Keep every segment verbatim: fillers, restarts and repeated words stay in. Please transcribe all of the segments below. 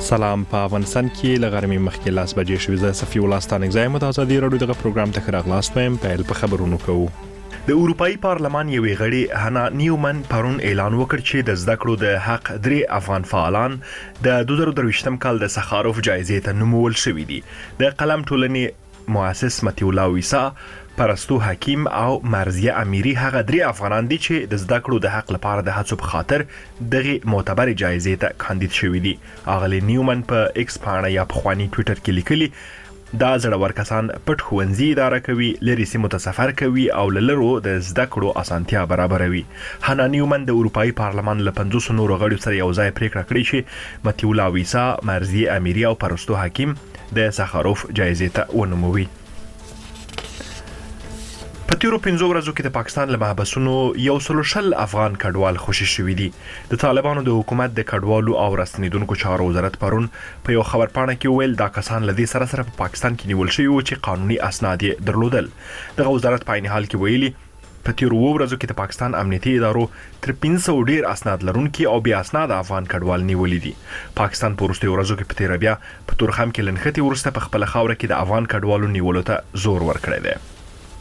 سلام. په افغانستان کې لغرمې مخکې لاس بجې شوې زه صفي الله ستانک زایم د ازادي رادیو دغه پروګرام ته خراغلاست وایم. په په خبرونو کوو. د اروپאי پارلمان یوې غړي هانا نیومن پرون اعلان وکړ چې د زده کړو د حق درې افغان فعالان د دوه زره درویشتم کال د سخاروف جایزې ته نومول شوي دي. د قلم ټولنې مؤسس متي الله ویسا، پرستو حکیم او مرزیه امیری هغه درې افغانان دي چې د زده کړو د حق لپاره د هڅو په خاطر دغه معتبر جایزې ته کاندید شوي دي. اغلی نیومن په ایکس پاڼه یا په خواني ټوئیټر کې لیکلي دا زړور کسان پټ ښوونځي اداره کوي، لري سیمو ته سفر کوي او لرو د زده کړو اسانتیا برابروي. هانا نیومن د اروپאי پارلمان له پنځوس نورو غړو سره یو ځای پریکړه کړې چې متي الله ویسا، مرزیه امیری او پرستو حکیم د سخاروف جایزې ته ونوموي. په تیرو پنځو ورځو کې د پاکستان له محبسونو یو سل شل افغان کډوال خوشي شوي دي. د طالبانو د حکومت د کډوالو او راستنیدونکو چارو وزارت پرون په یو خبرپاڼه کې ویل دا کسان له دې سره سره په پاکستان کې نیول شوي وو چې قانوني اسناد یې درلودل. دغه وزارت په عین حال کې ویلي په تیرو ورځو کې د پاکستان امنیتي ادارو تر پنځه سوه ډیر اسناد لرونکي او بیا اسناد افغان کډوال نیولي دي. پاکستان په وروستیو ورځو کې په تیر بیا په تورخم کې لنښتې ورسته په خپل خاوره کې د افغان کډوالو نیولو ته زور ورکړی دی.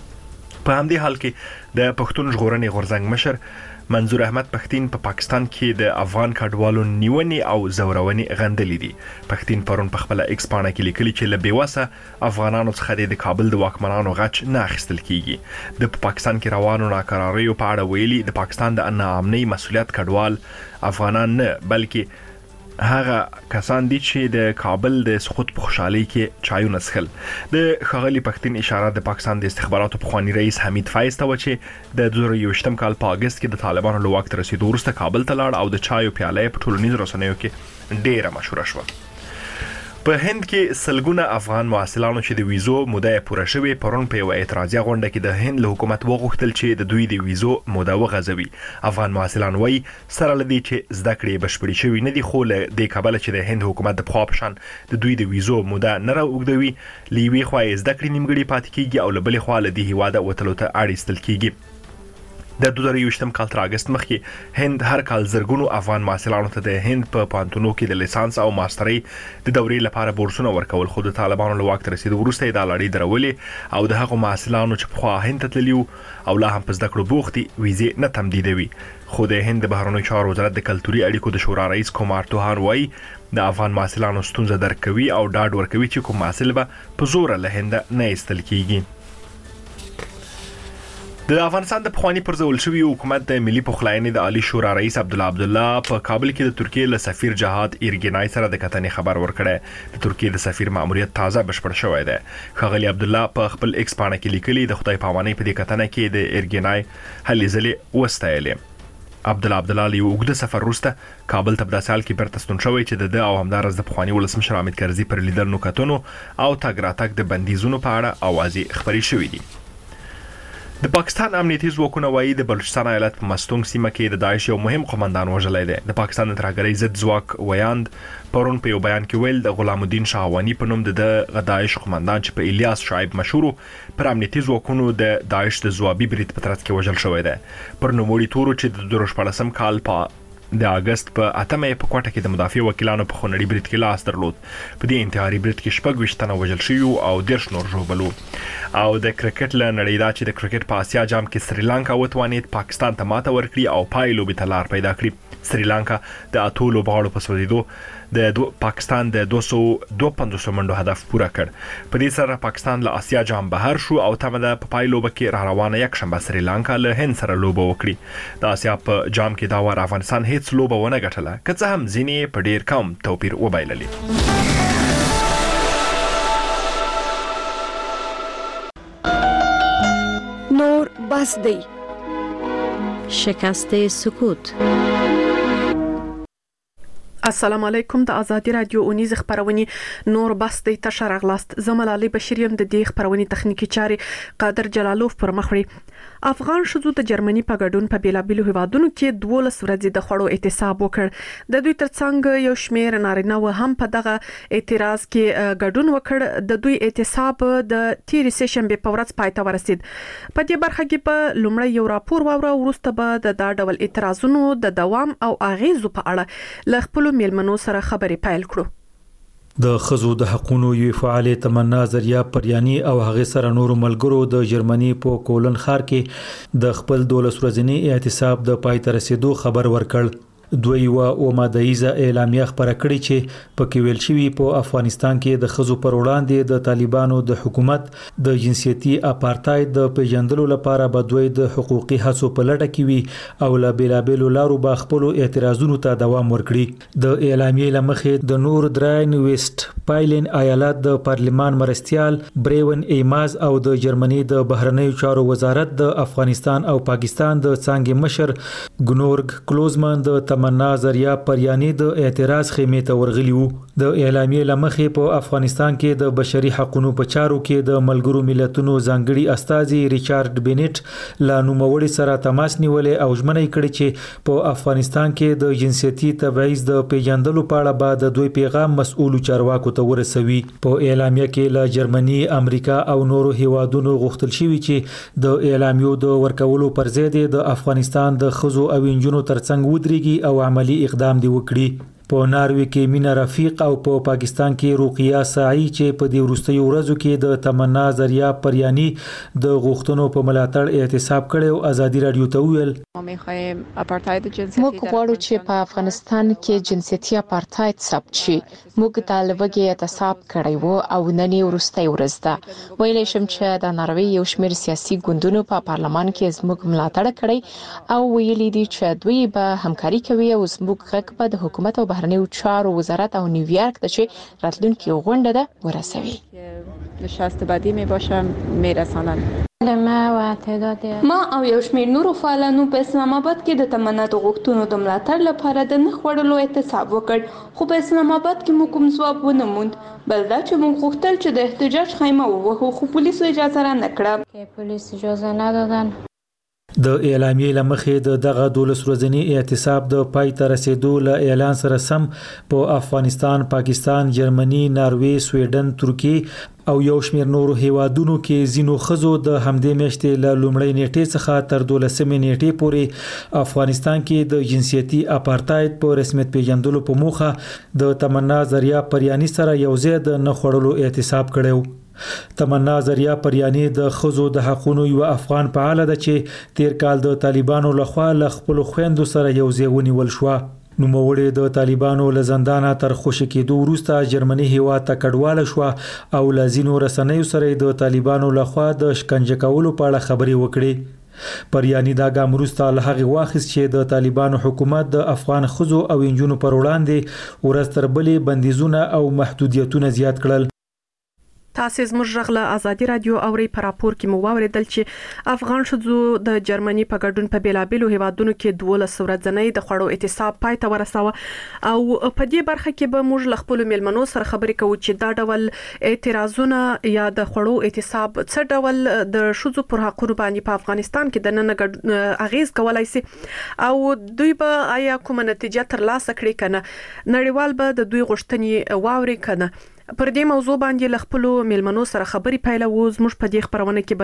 په همدې حال کې د پښتون ژغورنې غورځنګ مشر منظور احمد پښتين په پا پاکستان کې د افغان کډوالو نیونې او زورونې غندلې دي. پښتين پرون په خپل ایکس پاڼه کې لیکلي چې له بیوسه افغانانو څخه د کابل د واکمنانو غچ نه اخیستل کیږي. د پاکستان کې روانو ناکراریو په اړه ویلي د پاکستان د ناامنۍ مسولیت کډوال افغانان نه بلکې هغه کسان دي چې د کابل د سقوط په خوشحالي کې چایونه څښل. د ښاغلي پښتين اشاره د پاکستان د استخباراتو پخوانی رئیس حمید فایز ته و چې د دوه زره یوویشتم کال په اگست کې د طالبانو له واک ته رسیدو وروسته کابل ته لاړ او د چایو پیاله په ټولنیزو رسنیو کې ډیره مشهوره شوه. په هند کې سلګونه افغان محصلانو چې د ویزو موده پوره شوې پرون په یو اعتراضي غونډه کې د هند له حکومت وغوښتل چې د دوی د ویزو موده وغځوي. افغان محصلان وایي سره لدی چې زده کړې بشپړې شوې نه دي، خو له دې کبله چې د هند حکومت د پخوا په شان د دوی د ویزو موده نه راوږدوي، له یوې خوا یې زده کړې نیمګړې پاتې کیږي او له بلې خوا له دې هیواده وتلو ته اړ ایستل کیږي. د دوه زره یوویشتم کال تر اگست مخکې هند هر کال زرګونو افغان محصلانو ته د هند په پانتونو کې د لیسانس او ماسترۍ د دورې لپاره بورسونه ورکول، خو د طالبانو له واک ته رسیدو وروسته د لړۍ درولې او د هغو محصلانو چې پخوا هند ته تللي او لا هم په زده کړو بوخت دي ویزې نه تمدیدوي. خو د هند د بهرنیو چارو وزارت د کلتوري اړیکو د شورا رئیس کومار توهان وایي د افغان محصلانو ستونزه درک کوي او ډاډ ورکوي چې کوم محصل به په زور له هند نه ایستل کیږي. د افغانستان د پخوانی پرځول شوی حکومت د ملي پخلاینې د عالی شورا رئیس عبدالله عبدالله په کابل کې د ترکیې له سفیر جهاد ایرګنای سره د کتنې خبر ورکړی. د ترکیې د سفیر ماموریت تازه بشپړ شوی دی. ښاغلي عبدالله په خپل ایکس پاڼه کې لیکلي د خدای پامانۍ په دې کتنه کې د ایرګنای هلې ځلې وستایلې. عبدالله عبدالله له اوږده سفر وروسته کابل ته په داسې حال کې بیرته ستون شوی چې د او همدارس د پخواني ولسمشر حامد کرزي پر لیدلو کتنو او تګ راتګ د بندیزونو په اړه اوازې خبرې شوې دي. د پاکستان امنیتي ځواکونه وایي د بلوچستان ایالت په مستونګ سیمه کې د داعش یو مهم قومندان وژلی دی. د پاکستان د ترهګرۍ ضد ځواک ویاند پرون په یو بیان کې ویل د غلام الدین شاهوانی په نوم د داعش قومندان چې په الیاس شعیب مشهور پر امنیتي ځواکونو د داعش د ځوابي برید په ترڅ کې وژل شوی دی. پر نوموړي تورو چې د دوه زره شپاړسم کال په د اگست په اتمه په کوټه کې د مدافع وکیلانو په خونړي برید کې لاس درلود. په دې انتحاري برید کې شپږ ویشت تنه وژل شوي او دېرش نور ژوبلو. او د کرکټ له نړۍ دا چې د کرکټ په اسیا جام کې سریلانکا وتوانید پاکستان ته ماته ورکړي او پای لوبې ته لار پیدا کړي. سریلانکا د اتو لوبغاړو په سوځېدو د پاکستان د دوه سوه دوه پنځوس منډو هدف پوره کړ. په دې سره پاکستان له اسیا جام بهر شو او تمه ده په پای لوبه کې را روانه یک شنبه سریلانکا له هند سره لوبه وکړي. د اسیا په جام کې دا وار افغانستان هیڅ لوبه ونه ګټله، که څه هم ځینې په ډیر کم توپیر وبایللې. نور بس دی شکست سکوت. السلام علیکم. د ازادي رادیو اونیز خبرونه نور بس د تشر اغلاست زملالي بشریم د دې خبرونه تخنیکی چاري قادر جلالوف پر مخړي. افغان شذو د جرمني په ګډون په بیلابیلو هیوادونو کې دولس ورځې د خړو احتساب وکړ. د دوی ترڅنګ یو شمیر نارینه و هم په دغه اعتراض کې ګډون وکړ. د دوی احتساب د تیر سشنبه په ورځ پای ته ورسید. په دې برخه کې په لومړی یو راپور واوره وروسته به د دا ډول اعتراضونو د دوام او اغیزو په اړه ل خپل میلمنو سره خبرې پیل کړو. د خزو د حقوقو یو فعال تمنا ذریعہ پریانی او هغه سره نور ملګرو د جرمني په کولن ښار کې د خپل دولس ورځنی اعتصاب د پای ته رسیدو خبر ورکړ. دوی و او مادهیزه اعلامیه خبره کړې چې په کې ویل شوی په افغانستان کې د خزو پر وړاندې د طالبانو د حکومت د جنسيتي اپارټاید د پیژندلو لپاره به دوی د حقوقي هڅو په لټه کې وي او لا بیلابېلو لارو به خپل اعتراضونو ته دوام ورکړي. د اعلامیې لمخې د نور دراین ویسټ پایلن ایالت د پارلمان مرستيال بریون ایماز او د جرمني د بهرنیو چارو وزارت د افغانستان او پاکستان د څنګه مشر ګنورګ کلوزمن د تمنا ذریعہ پریانی د اعتراض خیمه ته ورغلی وو. د اعلامیې لمخې په افغانستان کې د بشري حقوقو په چارو کې د ملګرو ملتونو ځانګړي استاذي ریچارډ بینټ لا نوموړي سره تماس نیولې او ژمنه کړې چې په افغانستان کې د جنسيتي تبعیض د پیژندلو په اړه به د دوی پیغام مسؤل چارواکو ته ورسوي. په اعلامیه کې له جرمني، امریکا او نورو هیوادونو غوښتل شوی چې د اعلامیو د ورکولو پر ځای د افغانستان د خزو او انجونو ترڅنګ ودرېږي او عملی اقدام دی وکړي. په ناروی کې مینا رفیق او په پاکستان کې روقیه ساعی چې په دې وروستیو ورځو کې د تمنا ذریعہ پریانی د غوښتنو په ملاتړ اعتصاب کړي او ازادي رادیو ته ویل موږ غواړو چې په افغانستان کې جنسيتي اپارټاید ثبت شي. موږ طالبګي اعتصاب کړی وو او نن یې وروستۍ ورځ ده. ویلای شم چې د ناروی یو شمېر سیاسي ګوندونو په پارلمان کې زموږ ملاتړ کړی او ویلي دي چې دوی به همکاري کوي او زموږ غږ په د حکومت او بهرنیو چارو وزارت او نیویارک ته چې راتلونکي غونډه ده ورسوي. نشست بعدی می باشم میرسانن. ما او یو شمېر نورو فعالانو په اسلام آباد کې د تمنا د غوښتنو د ملاتړ لپاره د نخ وړلو اعتصاب وکړ، خو په اسلام آباد کې موږ کوم ځواب ونه موند. بل دا چې موږ غوښتل چې د احتجاج خیمه ووهو، خو پولیسو اجازه را نه کړه. پولیس اجازه ندادن. د اعلامیې لمخې د دغه دولس ورځنی اعتصاب د پای ته رسیدو له اعلان سره سم په افغانستان، پاکستان، جرمني، ناروی، سویډن، ترکیه او یو شمېر نورو هیوادونو کې ځینو خزو د همدې میاشتې له لومړۍ نیټې څخه تر دولسمې نیټې پورې افغانستان کې د جنسيتي اپارټاید په رسمیت پیژندلو په موخه د تمنا ذریعہ پریانی سره یو ځای د نخړلو اعتصاب کړو. تمنا ذریعہ پریانی د خزو د حقوقو یو افغان فعال ده چې تیر کال د طالبانو لخوا ل خپل خويندو سره یو ځای ونیول شو. نو موړې د طالبانو له زندانه تر خوشی کېدو وروسته جرمني هیواد ته کډواله شو او لازینو رسنیو سره د طالبانو لخوا د شکنجه کولو په اړه خبري وکړي. پریانی دا ګام وروسته له هغه واخیست چې د طالبانو حکومت د افغان خزو او انجونو پر وړاندې ورځ تر بلې بندیزونه او محدودیتونه زیات کړل. تاسو زموږ غږ له ازادي رادیو اوري پر راپور کې مو واوریدل چې افغان شذو د جرمني په ګډون په بیلابېلو هیوادونو کې دولس ورځنۍ د خړو اعتصاب پای ته ورساوه او په دې برخه کې به موږ ل خپل میلمنو سره خبرې کوو چې دا ډول اعتراضونه یا د خړو اعتصاب څه ډول د شذو پر حقوقو باندې په افغانستان کې د نن اغیز کولای شي او دوی به آیا کومه نتیجه ترلاسه کړي کنه. نړیوال به د دوی غوښتنې واوري کنه. پر دې موضوع باندې ل خپل میلمنو سره خبري پایله و. زموږ په دې خبرونه کې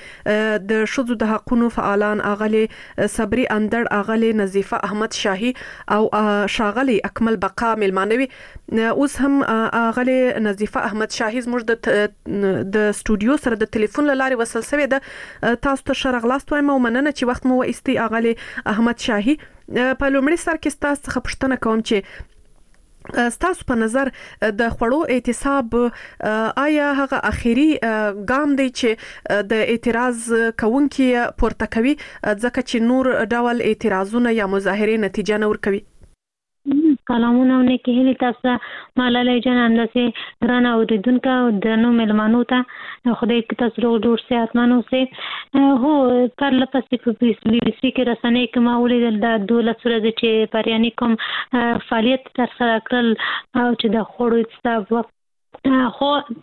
بنن د شذو د حقوقو فعالان اغلی صبري اندړ، اغلی نظیفه احمد شاهي او شاغلی اکمل بقا میلمانوي. اوس هم اغلی نظیفه احمد شاهي زموږ د د سټوډیو سره د ټلیفون لارې وصل شوی ده. تاسو ته شرغلاست وایم او مننه چې وخت مو وایستي اغلی احمد شاهي. په لومړي سر کې تاسو څخه پوښتنه کوم چې ستاسو په نظر د خړو اعتصاب آیا هغه اخیری ګام دی چې د اعتراض کوونکي پورته کوي ځکه چې نور ډول اعتراضونه یا مظاهره نتیجه نه ورکوي؟ سلامونه او نیکی هیلې تاسو مالالۍ جان انداسې ګرانه اوریدونکو د نو ملمانو ته خدای کې تاسو له ډور صحتمن اوسئ. هو پر لپسې په بي بي سي کې رسنۍ کې ما ولیدل د دولس ورځې چې پریانی کوم فعالیت ترسره کړل او چې د خړو اعتصاب خو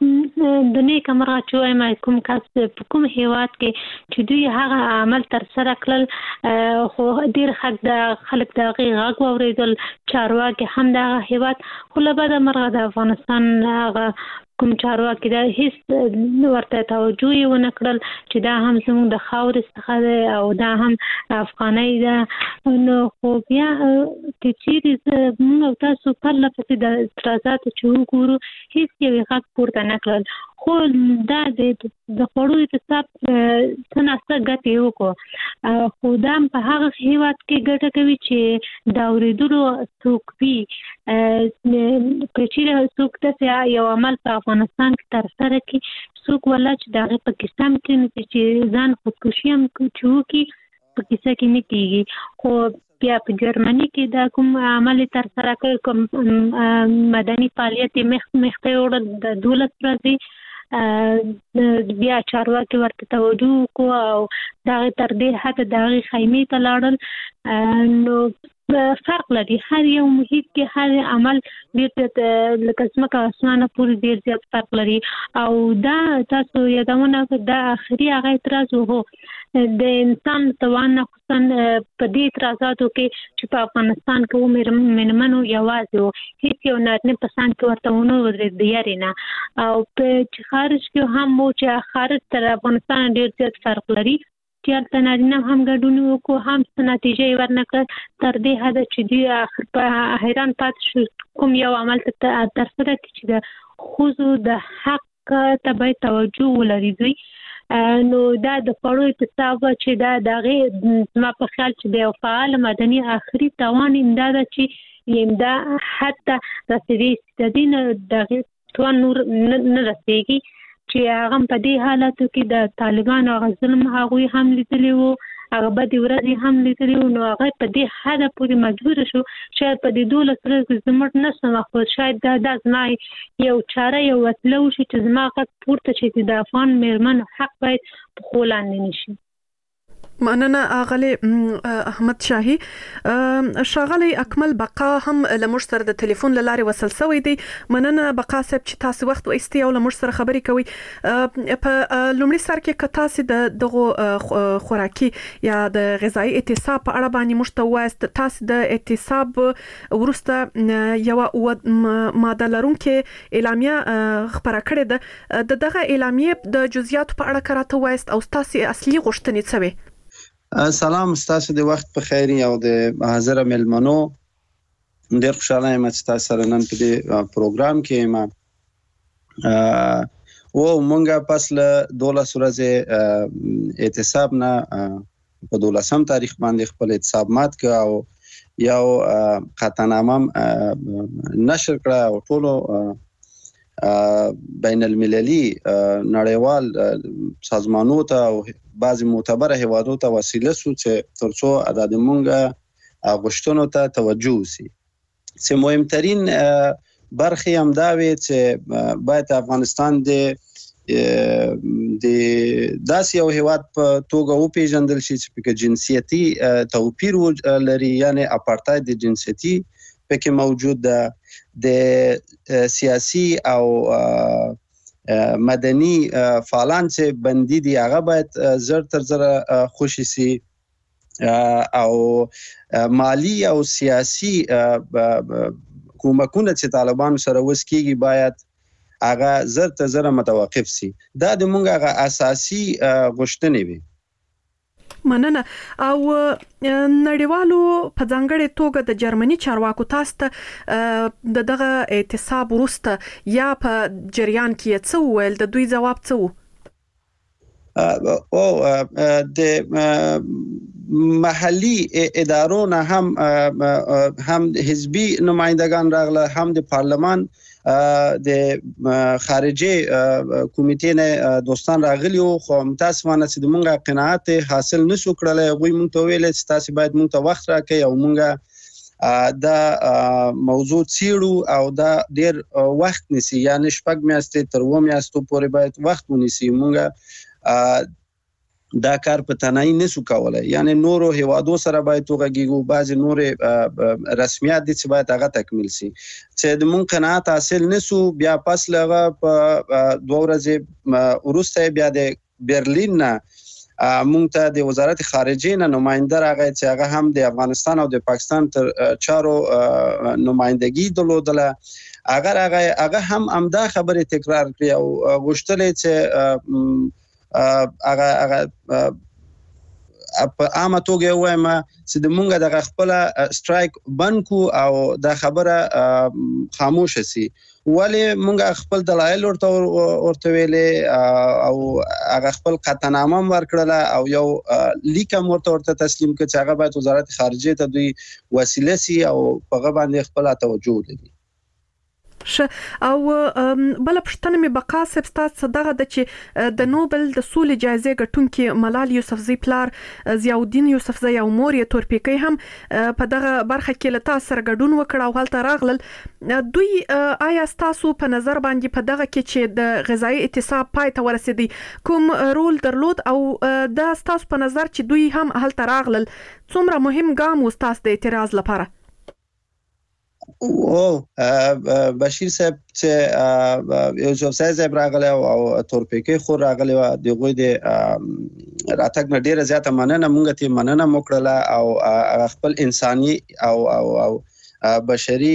د نیک امر چوي ما کوم کس په کوم هیواد کې چې دوی هغه عمل تر سره کړل خو ډیر حق د خلک د غږ اوریدل چارواکي هم د هیواد خو له بعد مرغه د افغانستان هغه کوم چارواکي دا هیڅ ورته توجه یې ونه کړل چې دا هم زموږ د خاورې څخه دی او دا هم افغانۍ ده. نو خو بیا که چیرې موږ او تاسو پرله پسې د اعتراضاتو چې وګورو هیڅ یو غږ پورته نه کړل. خو دا د خوړو اعتصاب څه ناسته ګټې یې وکړو، خو دا هم په هغه هېواد کې ګټه کوي چې د اورېدلو څوک وي. که چیرې څوک داسې یو عمل په افغانستان کې ترسره کړي څوک والله چې د هغې په کیسه هم کښېني چې ځان خودکشي هم چې وکړي په کیسه کې نه کېږي. خو بیا په جرمني کې دا کوم عمل یې ترسره کړی، کوم مدني فعالیت یې مخته یوړل د دولس ورځې، بیا چارواکي ورته توجه وکړو او د هغې تر دې حده د هغې خیمې ته لاړل. نو فرق لري، هر یو محیط کې هر عمل ډېر لکه ځمکه اسمانه پورې ډېر زیات فرق لري. او دا تاسو یادونه دا آخري هغه اعتراض و د انسان توان خصوصا په دې اعتراضاتو کې چې په افغانستان کې و مېرمنو یوازې و، هېڅ یو نارینه په سان کې ورته ونه ودرېد د یارې نه. او په چې خارج کې هم و چې خارج تر افغانستان ډېر زیات فرق لري چې هلته نارینه هم ګډون وکړو، هم څه نتیجه یې ورنه کړه تر دې حده چې دوی اخر په حیران پاتې شو کوم یو عمل ترسره کړي چې د ښځو د حق ته باید توجه ولري دوی. نو دا د خوړو اعتصاب چې دا د هغې زما په خیال چې د یو فعال مدني آخري توان امدا ده چې امدا حتی رسېدی د دې نه د هغې توان نور نه رسېږي چې هغه په دې حالاتو کې د طالبانو هغه ظلم هغوی هم لیدلی و، هغه بدې ورځې هم لیدلی و. نو هغه په دې حده پورې مجبوره شو شاید په دې دولس ورځې زموږ نه سمه خو شاید دا دا زما یو چاره یو وسیله وشي چې زما غږ پورته شي چې د افغان مېرمنو حق باید په پښو لاندې نه شي. مننه اغلی احمد شاهي. شاغلی اکمل بقا هم لمر سره د ټلیفون لارې وصل شوی دی. مننه بقا صاحب چې تاسو وخت وایستي او لمر سره خبرې کوي. په لومړي سر کې که تاسو د دغه خوراکي یا د غذایی اعتصاب په اړه باندې موږ وایست، تاسو د اعتصاب وروسته یو ماده لرونکې اعلامیه خبره کړې ده، د دغه اعلامیې د جزئیاتو په اړه کراته وایست او تاسو اصلي غوښتنې څه وي؟ سلام، ستاسو د وخت په خیر او د حاضر ملمنو. ډېر خوشاله یم چې تاسو سره نن په دې پروګرام کې یم. او مونږه پس له دولس ورځې اعتصاب نه په دولسم تاریخ باندې خپل اعتصاب مات کړ او یو قطعنامه نشر کړه او ټولو بین المللي نړیوال سازمانونو ته او بعضی معتبره هیوادو ته وسیله سو چې ترڅو د مونږه غوښتنو ته توجه وشي. چې مهمترین برخې هم دا وي چې باید افغانستان د د داسې یو هیواد په توګه وپیژندل شي چې پکې جنسیتي توپیر لري، یعنی اپارتاید جنسیتي پکې موجود ده. د سیاسي او مدني فعالان چې بندي دي هغه باید زر تر زره خوشي سي، او مالی او سیاسي کومکونه چې طالبان سره وس کیږي باید هغه زر تر زره متوقف سي. دا د مونږ هغه اساسي غوښتنې وي. مننه. او نړیوالو په ځانګړې توګه د جرمني چارواکو تاسو ته د دغه اعتصاب وروسته یا په جریان کې څه وویل، د دوی ځواب څه و؟ او د محلي ادارو نه هم هم حزبي نمائندگان راغله، هم د پارلمان د خارجي کمیټې نه دوستان راغلي وو، خو متاسفانه چې موږ قناعت حاصل نشو کړلی. هغوی موږ ته ویل چې تاسو باید موږ ته وخت راکړئ او موږ دا موضوع څیړو او دا ډیر وخت نیسي، یعنی شپږ میاشتې تر اووه میاشتو پورې باید وخت ونیسي. موږ دا کار په تنهایی نشو کولای، یعنی نورو هیوادو سره باید وغږیږو، بعضې نورې رسمیات دي چې باید هغه تکمیل سي. چې د مونږ قناعت حاصل نشو، بیا پس له هغه په دوه ورځې وروسته بیا د برلین نه مونږ ته د وزارت خارجه نه نماینده راغی چې هغه هم د افغانستان او د پاکستان تر چارو نمائندګي درلودله. اگر هغه هغه هم امدا خبره تکرار کړی او غوښتل چې هغه هغه په عامه توګه وایم چې د مونږه د خپل سټرایک بنکو او د خبره خاموش سي، ولی مونږ خپل دلایل ورته ورته ویلې او هغه خپل قطعنامه ورکړله او یو لیک هم ورته ورته تسلیم کړ چې هغه باید وزارت خارجه ته دوی وسیله سي او په هغه باندې خپل توجه ولري. ش او بل پښتنه می بقا صاحب تاسو دغه د چې د نوبل د سولې جایزې ګټونکي ملال یوسفزۍ پلار ضیاءالدین یوسفزۍ او مور یې تورپیکۍ هم په دغه برخه کې له تاسو سره ګډون وکړ او هلته راغلل. دوی آیا تاسو په نظر باندې په دغه کې چې د غذایی اعتصاب پای ته ورسېدی کوم رول درلود او د تاسو په نظر چې دوی هم هلته راغلل څومره مهم ګام و تاسو د اعتراض لپاره؟ او بشیر صاحب چې یوسف صاحب راغله او تورپیکۍ خور راغله دغه د راتګ نه ډیره زیاته مننه مونږ ته مننه وکړه او خپل انساني او او او بشري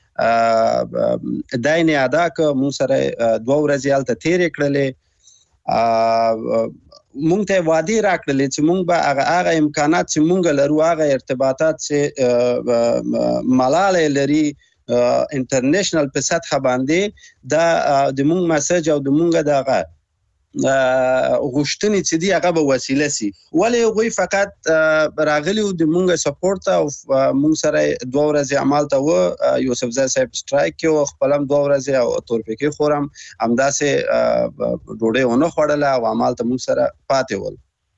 داینه ادا ک مون سره دوه ورځې الته تیر کړلې. مونږ ته وادي راکړلې چې مونږ به هغه هغه امکانات چې مونږ لرو هغه ارتباطات چې ملاله لري انټرنیشنل په سطح باندې دا د مونږ مسج او د مونږ دغه غوښتنې چې دی هغه به وسیله سي، ولی غوي فقط راغلی د مونږ سپورټ او مونږ سره دوه ورځې عمل ته و یوسفزۍ صاحب سټرایک کې او خپلم دوه ورځې او تورپیکۍ خورم همداسې ډوډۍ ونه خوړله او عمل ته مونږ سره پاتې ول.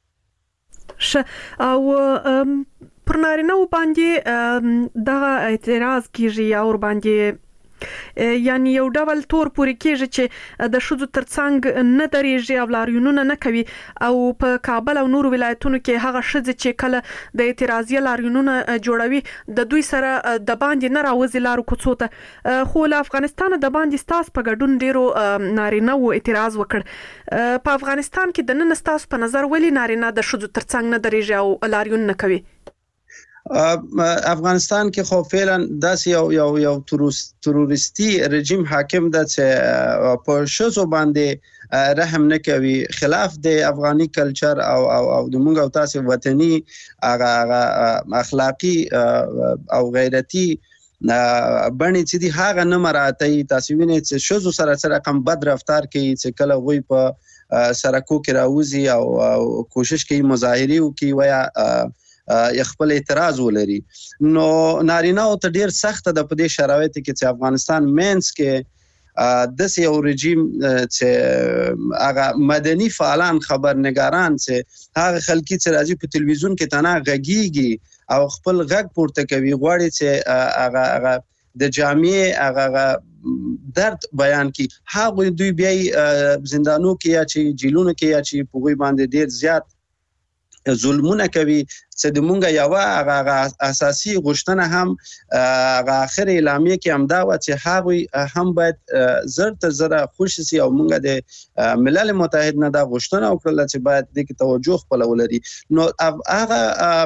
ش او پر نارینه باندې دغه اعتراض کیږي او ور باندې یعنی یو ډول تور پوری کېږي چې د شذو ترڅنګ نه درېږي او لاریونونه نه کوي او په کابل او نور ولایتونو کې هغه شذ چې کله د اعتراضي لاریونونه جوړوي د دوی سره د باندې نه راوځي لارو کوڅو ته. خو له افغانستان د باندې ستاس په ګډون ډیرو نارینه و اعتراض وکړ. په افغانستان کې د نن ستاس په نظر ولی نارینه د شذو ترڅنګ نه درېږي او لاریون نه کوي؟ افغانستان کې خو فعلا داسې یو یو یو تروریستي رژیم حاکم ده چې په شذو باندې رحم نه کوي، خلاف د افغاني کلچر او او او د موږ او تاسو وطني هغه اخلاقی او غیرتی بڼې چې دی هغه نه مراعتي. تاسو وینئ چې شذو سره سره رقم بد رفتار کوي چې کله غوي په سرکو کې راوځي او کوشش کوي مظاهره وکړي ویا خپل اعتراض ولري. نو نارینه او ته ډیر سخت ده په دې شرایطو کې چې افغانستان مینس کې د سې یو رژیم چې هغه مدني فعالان خبرنګاران چې هغه خلکي چې راځي په تلویزیون کې تنه غږیږي او خپل غږ پورته کوي غواړي چې هغه هغه د جامعې هغه درد بیان کی هغه دوی بیا زندانو کې یا چې جیلونو کې یا چې په غوي باندې ډیر زیات ظلمونه کوي چې د مونږه یو هغه اساسي غوښتنه هم هغه اخر اعلامیه کې هم دا و چې هغه هم باید زر تر زر خوشي سي او مونږه د ملل متحد نه دا غوښتنه وکړه چې باید د کې توجه خپل ولري. نو هغه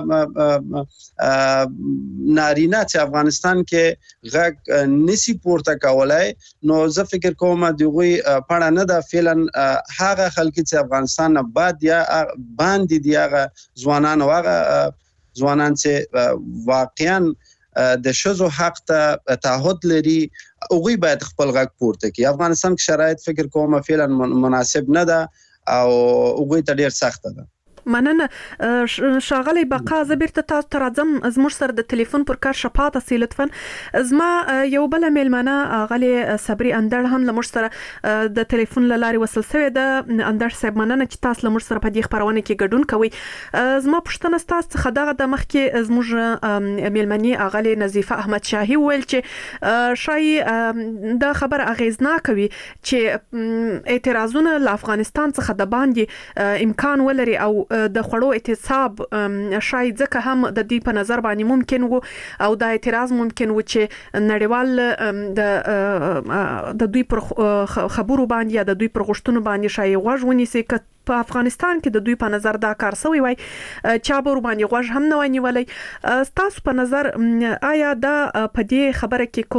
نارینه چې افغانستان کې غږ نسی پورته کولای نو زه فکر کوم دغه پړه نه دا فعلا هغه خلک چې افغانستان نه بعد یا باندې دی هغه ځوانان او هغه ځوانان چې واقعا د شذو حق ته تعهد لري او باید خپل غږ پورته کړي. افغانستان کې شرایط فکر کوم فعلا مناسب نه ده او هغه ته ډیر سخت ده. مننه شاغلی بقا زبرته تاسو تر اعظم زموږ سره د ټلیفون پر کار شپاته سي لطفا زما یو بل میلمنه غلی صبري اندړ هم لمر سره د ټلیفون لاري وصل شوی د اندړ صاحب مننه چې تاسو لمر سره په دې خبرونه کې ګډون کوي. زما پښتنه تاسو خدغه د مخ کې زموږ میلمنی غلی نظیفه احمد شاهي ویل چې شای د خبر اغیزناک کوي چې اعتراضونه له افغانستان څخه د باندې امکان ولري او د خړو اعتصاب شاید ځکه هم د دې په نظر باندې ممکن وو او د اعتراض ممکن و چې نړیوال د د دوی پر خبرو باندې یا د دوی پر غوښتنو باندې شای غوږ ونیسي ک په افغانستان کې د دوی په نظر دا کار سوی وای چا به باندې غوږ هم نه ونیولای تاسو په نظر آیا دا په دې خبره کې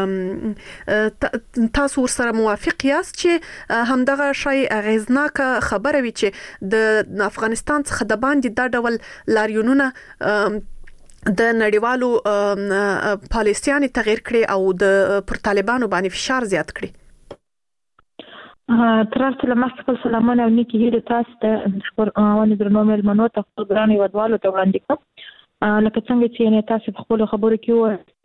کوم تاسو سره موافق یاست چې همدغه شی اغیزناک خبره وي چې د افغانستان څخه د باندې دا ډول لاریونونه د نړیوالو پالیسیانو تغیر کړي او د پر طالبانو باندې فشار زیات کړي ترڅو له مخکې خپل سلامونه او نیکی هیله تاسو ته خبر ونه درنو مېلمنو ته خپل ګران هیوادوالو ته وړاندې کوم لکه څنګه چې نه تاسو په خپل خبرو کې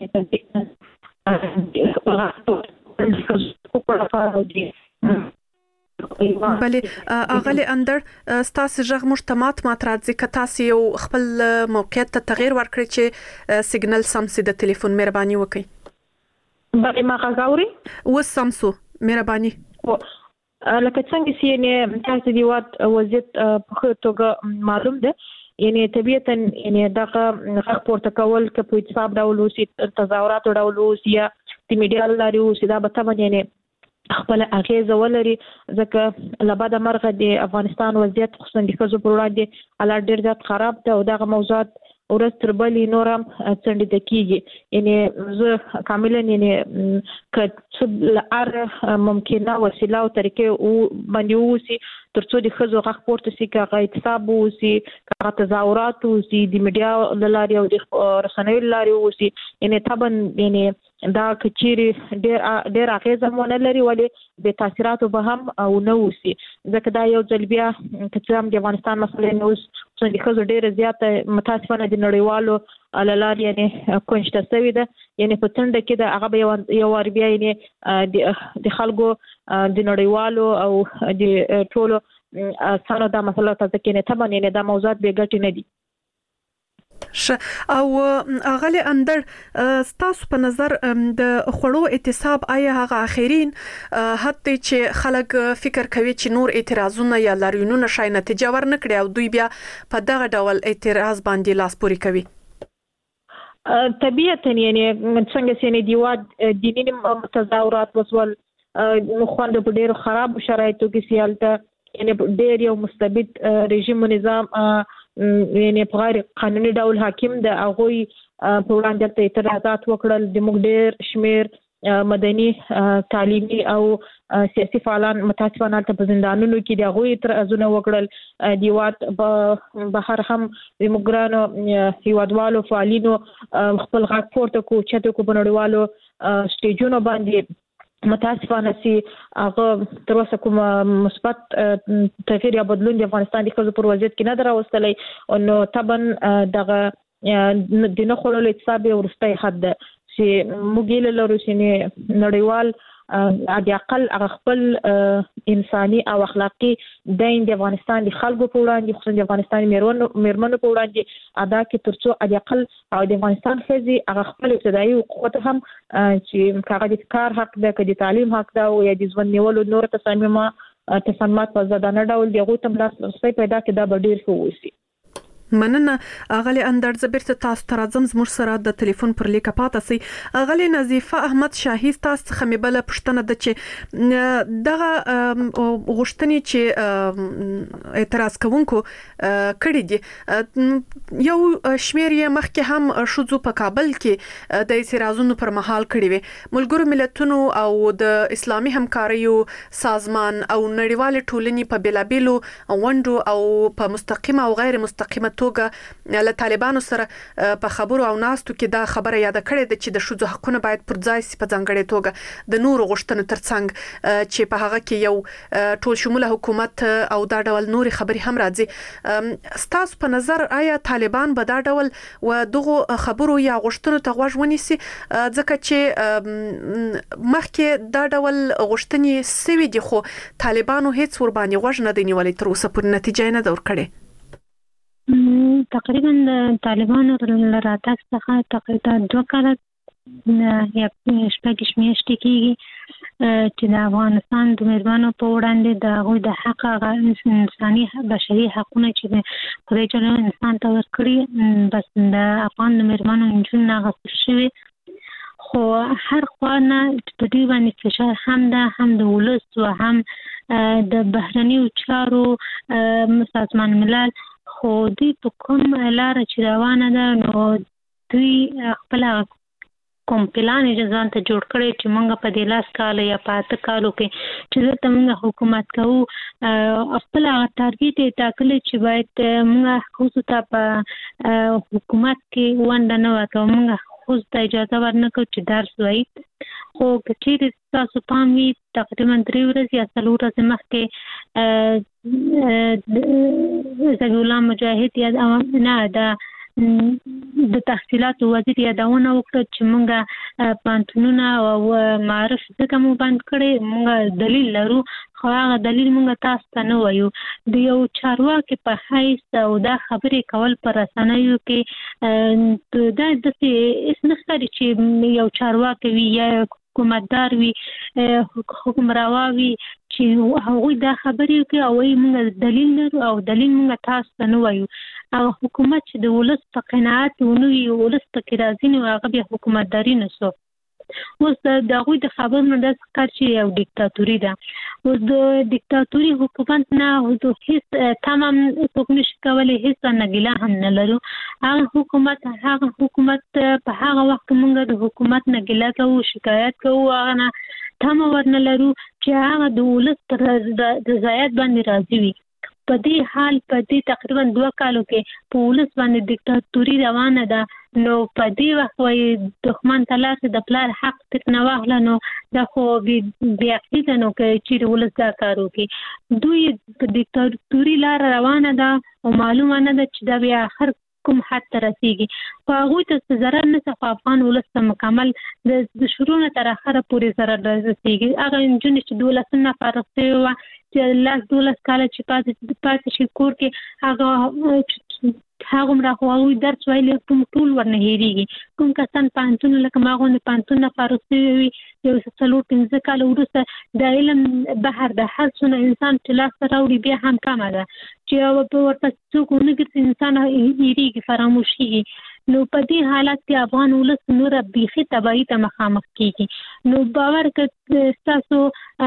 وایي بله اغلی اندر ستاسو ژغ مجتمعات ماترات ځکه تاسو یو خپل موقعیت ته تغیر ورکړی چې سیګنل سمسي د ټلیفون مهرباني وکړئ بله ما غاوري و سمسو مهرباني لکه څنګه چې نه تاسو دی وات وضعیت په توګه معلوم ده یعنی طبيعتا یعنی دغه غږ پورته کول که په حساب ډول اوسي تظاهرات ډول اوسي یا د میډیا لاري اوسي دا به تمن یعنی خپل اغیزه ولري ځکه لبد مرغه د افغانستان وضعیت خصوصا د ښځو پر وړاندې حالات ډېر زیات خراب ده او دغه موضوعات ورځ تر بلې نور هم څنډې کېږي یعنی زه کاملا یعنی که څه له هر ممکنه وسیله او طریقې باندې اوسي تر څو د ښځو غږ پورته شي که هغه اعتصاب اوسي که هغه تظاهرات اوسي د میډیا له لارې او د رسنیو له لارې اوسي یعنی طبعا یعنی دا کچېرې ډېر ډېر اغېزه هم ونه لري ولې بې تاثیراتو به هم او نه اوسي ځکه دا یو ځل بیا که څه هم د افغانستان مسله نه اوس د ښځو ډېره زیاته متاسفانه د نړیوالو له لارې یعنې کنجته سوې ده یعنې په څنډه کې د هغه به یو وار بیا یعنې د خلکو د نړیوالو او د ټولو څانو دا مسله ته ځکه نه طبعا یعنې دا موضوعات بې ګټې نه دي او اغلی اندر ستاسو په نظر د خوړو اعتصاب آیا هغه اخرین حتی چې خلک فکر کوي چې نور اعتراضونه یا لاریونونه شای نتیجه ورنکړي او دوی بیا په دغه ډول اعتراض باندې لاس پوري کوي طبيعتا یعنی څنګه چې نه دیواد دیني تظاهرات وسول مخوند په ډېر خراب شرایطو کې سیالته یعنی ډېر یو مستبد رژیم نظام یعنی په غیر قانوني ډول حاکم د هغوی په وړاندې ته اعتراضات وکړل د موږ ډېر شمېر مدني تعلیمي او سیاسي فعالان متاسفانه ته په زندانونو کې د هغوی اعتراضونه وکړل دیوات په بهر هم د موږ ګرانو هیوادوالو فعالینو خپل غږ پورته کو چته کو بنړیوالو سټیجونو باندې متاسفانه چې هغه تر اوسه کوم مثبت تغییر یا بدلون د افغانستان د ښځو پر وضعیت کې نه دراوستلی نو طبعا دغه د نه خوړلو اعتصاب یې وروستی حد ده چې موږ هیله لرو چې نړیوال د اقل هغه خپل انساني او اخلاقي دین د افغانستان د خلکو په وړاندې خصوصا د افغانستان میرمنو په وړاندې ادا کړي تر څو د اقل او د افغانستان ښځې هغه خپل ابتدایي حقوق هم چې هغه د کار حق ده که د تعلیم حق ده او یا د ژوند نیولو نور تصمیمات تصمیمات په ازادانه ډول د هغوی ته لاسرسی پیدا کړي دا به ډېر ښه واوسي مننه اغلی اندر زبرت تاسو تر ازم زموږ سره د ټلیفون پر لیکه پاتې سي اغلی نظیفه احمد شاهی تاسو خمه بل پښتنه د چې دغه غوښتنې چې اعتراض کوونکو کړي دي یو شمیر یې مخکې هم شوزو په کابل کې د اعتراضونو پر مهال کړي وي ملګرو ملتونو او د اسلامي همکاریو سازمان او نړیوال ټولنې په بیلابیلو وندو او په مستقیمه او غیر مستقیمه توګه له طالبانو سره په خبرو او ناستو کې دا خبره یاد کړې ده چې د شوزو حقونه باید پر ځای سي په ځانګړې توګه د نورو غوښتنو ترڅنګ چې په هغه کې یو ټول شموله حکومت او دا ډول نوري خبري هم راځي ستاسو په نظر آیا طالبان به دا ډول و دغه خبرو یا غوښتنو ته غوږ ونیسي ځکه چې مخکې دا ډول غوښتنې سوي دي خو طالبانو هیڅ ور باندې غوږ نه دی نیولې تر اوسه پورې نتیجه نه ده ورکړې تقریبا طالبانو راتګ څخه تقریبا دوه کاله یا شپږ میاشتې کېږي چې د افغانستان د میرمنو په وړاندې د هغوی د حق انساني بشري حقونه چې خدای جل انسان ته ورکړي بس د افغان د میرمنو نجونو ناغوښتل شوي خو هر خوا نه په دوی باندې فشار هم ده هم د ولس او هم د بهرنیو چارو سازمان ملل خو دوی په کوم لار چې روانه ده نو دوی خپل کوم پلان یې ځان ته جوړ کړی چې موږ په دې لاس کال یا په اته کالو کې چې دلته موږ حکومت کوو خپل هغه ټارګټ یې ټاکلی چې باید موږ ښځو ته په حکومت کې ونډه نه ورکوو، موږ ښځو ته اجازه ورنکړو چې درس وایي. خو که چیرې ستاسو پام وي تقریبا درې ورځې یا څلور ورځې مخکې ذبیح الله مجاهد یا نه د د تحصیلاتو وزیر یادونه وکړه چې موږ پوهنتونونه او معارف ځکه مو بند کړی، موږ دلیل لرو خو هغه دلیل موږ تاسو ته نه وایو. د یو چارواکي په حیث او دا خبرې کول په رسنیو کې دا داسې هېڅ نه ښکاري چې یو چارواکی وي یا حکومتدار وي حکمروا وي چې هغوی دا خبرې کوي او وایي موږ دلیل لرو او دلیل موږ تاسو ته نه وایو. هغه حکومت چې د ولس په قناعت ونه وي، ولس پکې راضي نه وي، هغه بیا حکومتداري نه شو. اوس د هغوی د خبرو نه داسې ښکار چې یو ډیکتاتوري ده. اوس د ډیکتاتوري حکومت نه هیڅ تمه څوک نشي کولی، هیڅ نګیله هم نه لرو. هغه حکومت هغه حکومت په هغه وخت موږ د حکومت نګیله کوو، شکایت کوو، هغه نه تمه ورنه لرو چې هغه د ولس پر رضایت باندې راضي وي. په دې حال په دې تقریبا دوه کالو کې په ولس باندې ډیکتاتوري روانه ده، نو په دې وخت وایي دښمن ته لاس د پلار حق ترې نه واخله، نو دا خو بې عقلي ده. نو که چیرې ولس دا کار وکړي، دوی په ډیکتاتوري لاره روانه ده او معلومه نه ده چې دا بیا آخر کوم حد ته رسیږي. خو هغوی ته ضرر نه څه، خو افغان ولس ته مکمل د شروع نه تر اخره پورې ضرر رسیږي. هغه نجونې چې دولسم نه فارغ شوې وه چې لاس دولس کاله چې پاتې پاتې شي کور کې، هغه هغومره خو هغوی درس ویلی کوم ټول ورنه هېرېږي. کوم کسان پوهنتون لکه ما غوندې پوهنتون نه فارغ شوي وي یو څلور پنځه کاله وروسته د علم بحر د هر څونه انسان چې لاسته راوړي بیا هم کمه ده، چې ورته څوک ونه ګرځي انسان هېرېږي، فراموشېږي. نو په دې حالت کې افغان ولس نوره بیخي تباهي ته مخامخ کېږي. نو باور که ستاسو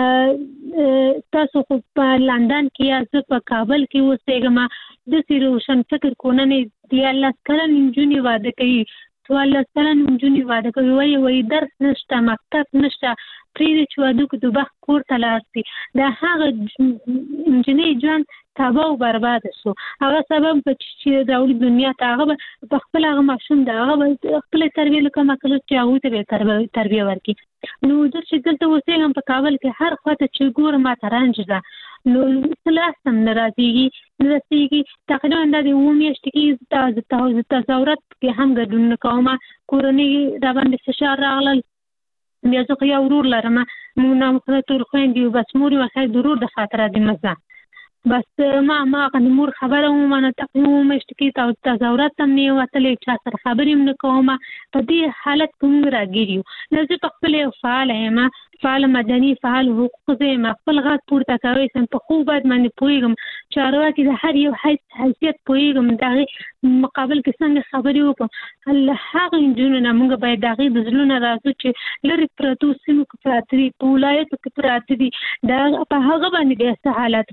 تاسو خو په لندن کې یا زه په کابل کې اوسېږم، داسې روشن فکر کوننې دیارلس کلن نجونې واده کوي، څوارلس کلن نجونې واده کوي، وایي وایي درس نشته، مکتب نشته، پرېږدي چې واده وکړي دوبخت کور ته لاړ شي. د هغه نجونې ژوند تباه او برباده شو. هغه سبب چې راوړي دنیا ته، هغه به په خپل هغه ماشوم ده، هغه به خپله تربیه له کومه کله چې هغوی ته به تربیه ورکړي. نو زه چې دلته اوسېږم په کابل کې هر خوا ته چې ګورم ماته رنج ده، نو څه لاس ته نه راځېږي نه رسېږي. تقریبا دا د اووه میاشتې کې زه تظاهرات کې هم ګډون نه کوم، کورنۍ راباندې فشار راغلل. بیا زه خو یو ورور لرم، موږ نامخته ټول خویندې یو، بس مور یې ورته د ورور د خاطره د مزه بس ما ما هغه د مور خبره ومنه. تقریبا اووه میاشتې کې تظاهرات ته هم نه یم وتلی، چا سره خبرې هم نه کوم. په دې حالت کې موږ راګیر یو. نو زه په خپله یو فعاله یم، فعال مدني، فعال حقوقي یم، خپل غږ پورته کوی سم، په خوب باید باندې پوهېږم، چارواکي د هر یو حیثیت پوهېږم، د هغې مقابل کې څنګه خبرې وکړم. له هغې نجونو نه موږ باید د هغې د زړونه راځو چې لرې پرتو سیمو کې پراته دي، په ولایتو کې پراته دي، د په هغه باندې بیا څه حالات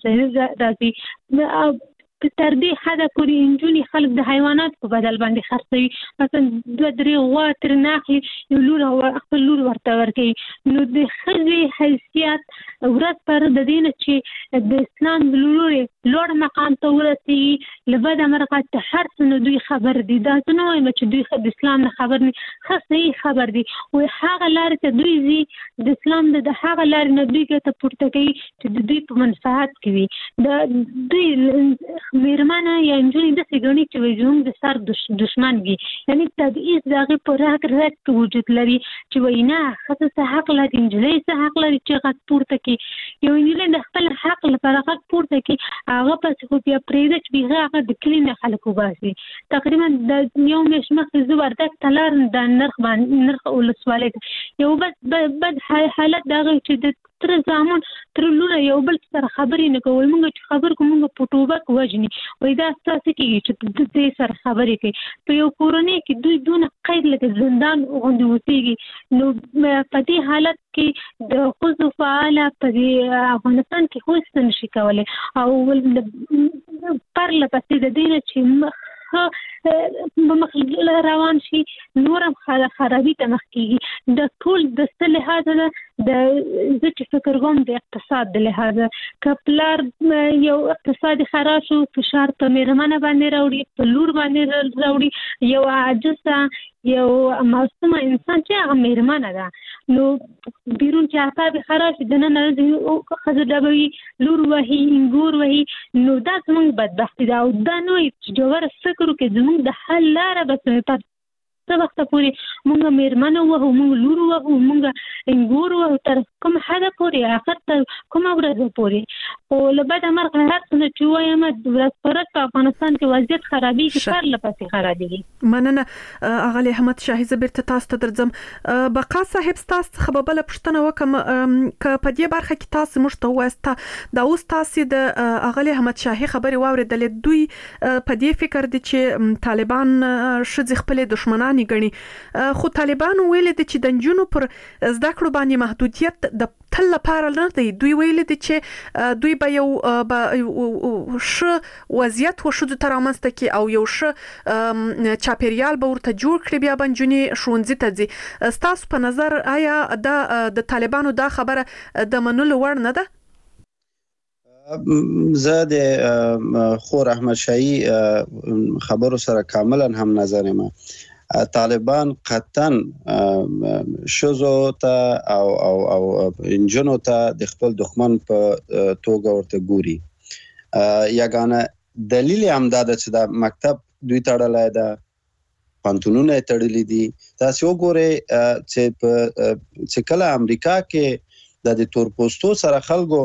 راځي. تر دې حده پورې نجونې خلک د حیواناتو په بدل باندې خرڅوي، مثلا دوه درې غوا ترېنه اخلي، یو لور خپل لور ورته ورکوي. نو د ښځې حیثیت ورځ پر ورځ د دې نه چې د اسلام د لورې لوړ مقام ته ورسېږي، له بده مرغه د هر څه نه دوی خبر دي. دا زه نه وایم چې دوی د اسلام نه خبر نه، ښه صحیح خبر دي، وایي هغه لارې ته دوی ځي، د اسلام د هغه لارې نه دوی ګټه پورته کوي چې د دوی په منفعت کې وي. د دوی میرمنه یا نجونې داسې ګڼي چې وایي زموږ د سر دشمن وي، یعنې تبعیض د هغې په رګ رګ کې وجود لري چې وایي نه ښځه څه حق لري، نجلۍ څه حق لري چې غږ پورته کړي. یو نجلۍ د خپل حق لپاره غږ پورته کړي، هغه پسې خو بیا پرېږده چې بېخي هغه د کلي نه خلک وباسي. تقریبا د یو میاشت مخکې زه وردګ ته لاړم، د نرخ باندې نرخ ولسوالۍ ته یو بد بد حالت د هغه چې د تر زامن تر لونه یو بل سره خبرې نه کوي موږ چې خبر کوم موږ په ټوبک وجني وای دا ستاسو کې چې د دې سره خبرې کوي په یو کورنۍ کې دوی دونه قید لکه زندان غوندي وسیږي نو په دې حالت کې د خصوص فعاله په افغانستان کې هیڅ نشي کولای او پر لپسې د دې چې مخ روان شي نورم خرابي ته مخ کیږي د ټول د څه لحاظ ده د زه چې فکر کوم د اقتصاد د لحاظ کپلار یو اقتصادي خراب شو فشار په میرمنه باندې راوړي په لور باندې راوړي یو عاجزه یو معصومه انسان چې هغه میرمنه ده نو بیرون چې اعصاب خراب شي دنه نه او خزه دبوي لور وهي انګور وهي نو دا زموږ بدبختی ده او دا نو چې جوړ فکر کې زموږ د حل لاره به په څه وخت پورې موږ میرمنه وو موږ لور وو موږ انګور وو تر کوم حدا پورې اخر تر کوم ورځ پورې او لبد امر هر څه چې وایم د ورځ پرد په افغانستان کې وضعیت خرابي کې پر لپسې خرابېږي مننه اغلی احمد شاهي زبرت تاسو ته درځم بقا صاحب تاسو خبره پښتنه وکم ک په دې برخه کې تاسو مشته واسطه دا اوس تاسو د اغلی احمد شاهي خبره واوریدلې دوی په دې فکر دي چې طالبان شذ خپل دشمنان غني خو طالبان ویل دي چې د جنونو پر زده کړو باندې محدودیت د تل لپاره نه دی دوی ویل دي چې دوی به یو ش وضعیت وشو د ترامنسته کې او یو ش چاپیریال به ورته جوړ کړي بیا باندې شونځي ته ځي تاسو په نظر آیا د طالبانو دا خبره د منلو وړ نه ده زه د خور احمد شاهي خبرو سره کاملا هم نظر یم طالبان قطعا شوزو ته او او او انجنو ته د خپل دښمن په توګه ورته ګوري یګانه دلیل هم دا چې دا مکتب دوی تړلای دا پانتونونه تړلې دي تاسو وګورئ چې په چې کله امریکا کې د تورپوستو سره خلکو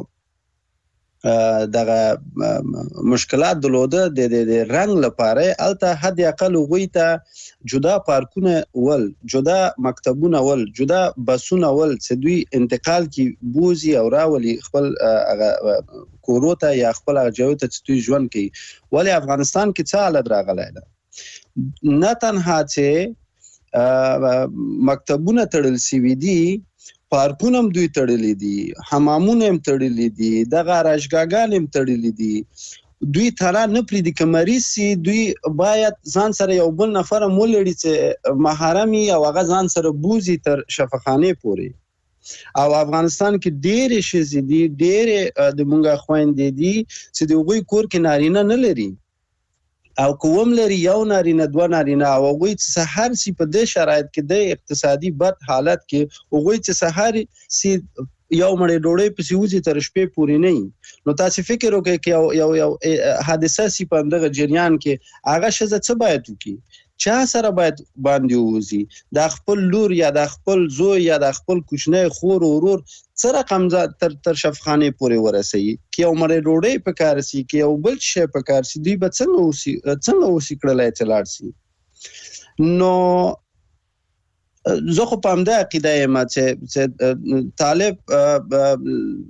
دغه مشکلات دلوده د د رنگ لپاره الته حد اقل غوي ته جدا پارکونه ول جدا مکتبونه ول جدا بسونه ول چې دوی انتقال کی بوزي او راولي خپل کوروته یا خپل جوته چې دوی ژوند کوي ولی افغانستان کې څه حالت راغلی ده نه تنها چې مکتبونه تړل سوي دي پارکونه هم دوی تړلې دي حمامونه هم تړلې دي دغه راجګاګان هم تړلې دي دوی ترا نه پری د کمریز سي دوی باید ځان سره یو بل نفر مولړي چې محرمي او هغه ځان سره بوزي تر شفاخانه پورې او افغانستان کې ډېر شي دي ډېر د مونږه خويندې دي چې د وګي کور کې نارینه نه لري او کوم لري یو نارینه دوه نارینه او وګي چې سحر سي په دې شرایط کې د اقتصادي بد حالت کې وګي چې سحر سي یو مړې ډوړې په سيوزي تر شپې پورې نه نو تاسو فکر وکړئ چې یو یو حادثه سي په دغه جریان کې هغه شزه څه باید وکړي چا سره باید باندې ووزي د خپل لور یا د خپل زوی یا د خپل کوچنی خور او ورور سره قمزه تر تر شفخانه پورې ورسي کې یو مړې ډوړې په کار سي کې یو بل شی په کار سي دوی به څنګه وسی څنګه وسی کړلای چلاړ سي نو زه خو په همدا عقیده یم چې طالب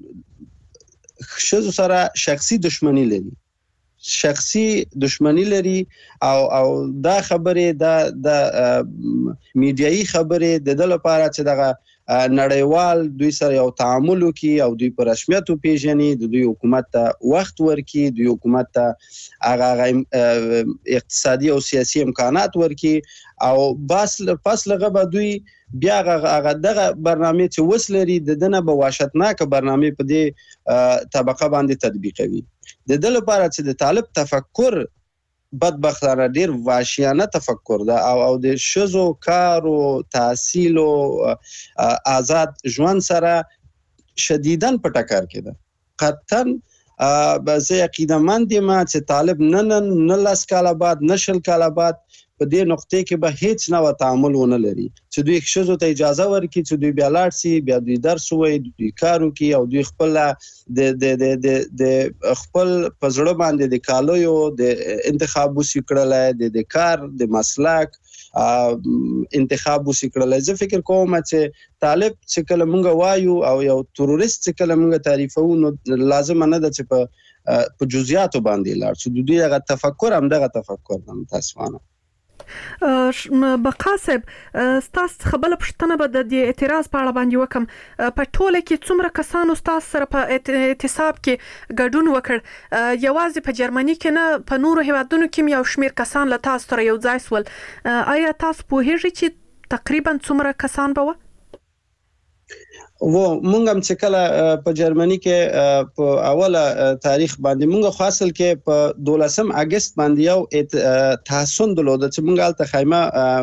شذ سره شخصي دشمنی لري شخصي دشمنی لري او او دا خبره دا د میډیایي خبره د دل لپاره چې دغه نړیوال دوی سره یو تعامل وکي او دوی پر رسمیت پیژني د دوی حکومت ته وخت ورکي دوی حکومت ته هغه اقتصادي او سیاسي امکانات ورکي او بس پس لغه به دوی بیا هغه دغه برنامه چې وسلري د دنه به واشتناک برنامه په دې طبقه باندې تطبیقوي د دل لپاره چې د طالب تفکر بدبختانه ډیر واشیانه تفکر ده او او د شذو کار او تحصیل او آزاد ژوند سره شدیداً په ټکر کې ده قطعاً به زه عقیده‌مند یم چې طالب نه نه نه لاس کاله بعد نه شل کاله بعد په دې نقطې کې به هیڅ نوع تعامل ونه لري چې دوی ښځو ته اجازه ورکړي چې دوی بیا لاړ شي، بیا دوی درس ووایي، دوی کار وکړي او دوی خپل د د د د د خپل په زړه باندې د کالیو د انتخاب وسي کړلی، د د کار د مسلک انتخاب وسي کړلی. زه فکر کوم چې طالب چې کله مونږ وایو او یو تروریست چې کله مونږ تعریفوو نو لازم نه ده چې په په جزئیاتو باندې لاړ شو. د دوی هغه تفکر هم دغه تفکر ده. متاسفانه بقا صاحب ستاسو خبره پښتنه به د اعتراض په اړه باندې وکم. په ټوله کې څومره کسانو ستاسو سره په اعتصاب کې ګډون وکړ؟ یوازې په جرمني کې نه، په نورو هیوادونو کې یو شمیر کسان له تاسو سره یو ځای سول. آیا تاسو پوهیږئ چې تقریبا څومره کسان به و؟ و مونږ هم چې کله په جرمني کې په اوله تاریخ باندې مونږ خاصل کې په دولسم اگست باندې یو تحسن درلود چې مونږ الته خیمه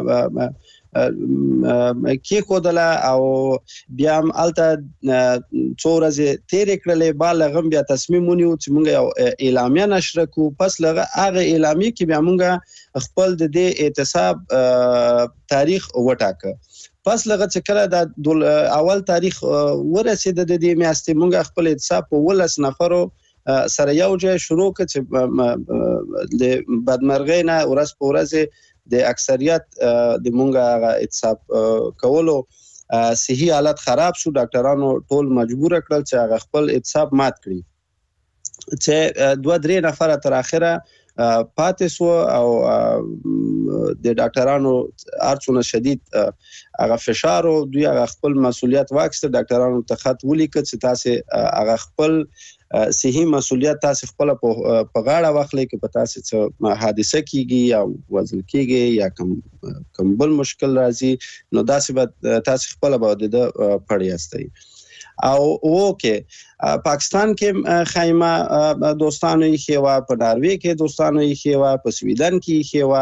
کې خودله او بیا هم الته څو ورځې تیرې کړلې. بالغ بیا تصمیم ونیو چې مونږ یو اعلامیه نشر کړو. پس لغه هغه اعلامیه کې بیا مونږ خپل د دې اعتصاب تاریخ وټاکه. پس لغه چې کله د اول تاریخ ورسید د دې میاشتې مونږ خپل اعتصاب په ولس نفرو سره یو ځای شروع کړ چې د بدمرغۍ نه ورځ په ورځ د اکثریت د مونږ اعتصاب کولو صحي حالت خراب شو. ډاکټرانو ټول مجبور کړل چې هغه خپل اعتصاب مات کړي، چې دوه درې نفر تر اخره پاتې سو او د ډاکټرانو ارڅونه شدید هغه فشار او دوی هغه خپل مسولیت واخیست. ډاکټرانو ته خط ولیکل چې تاسو هغه خپل صحي مسولیت تاسو خپل په غاړه واخلئ، کې په تاسو څه حادثه کیږي یا وزل کیږي یا کوم کوم بل مشکل راځي نو داسې به تاسو خپل به د پړی یاستئ. او اوکه پاکستان کې خیمه دوستانو یې خیوا، په ناروې کې دوستانو یې خیوا، په سویډن کې یې خیوا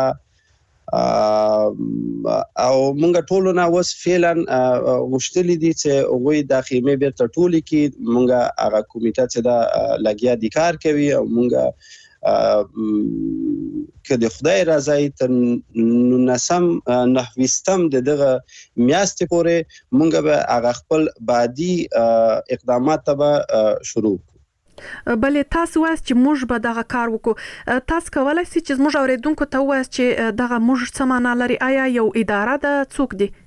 او مونږ ټول نه وس فعلا غوښتلې دي چې هغوی د خیمې بیرته ټولې کې مونږ هغه کمیټه چې دا لګیا دي کار کوي او مونږ که د خدای رضای تر نولسم نهویستم د دغه میاشتې پورې مونږ به هغه خپل بعدي اقدامات ته به شروع کړو. بلې تاسو وایئ چې موږ به دغه کار وکړو. تاسو کولی شئ چې زموږ اورېدونکو ته ووایئ چې دغه موږ څه معنا لري؟ آیا یو اداره ده؟ څوک دی؟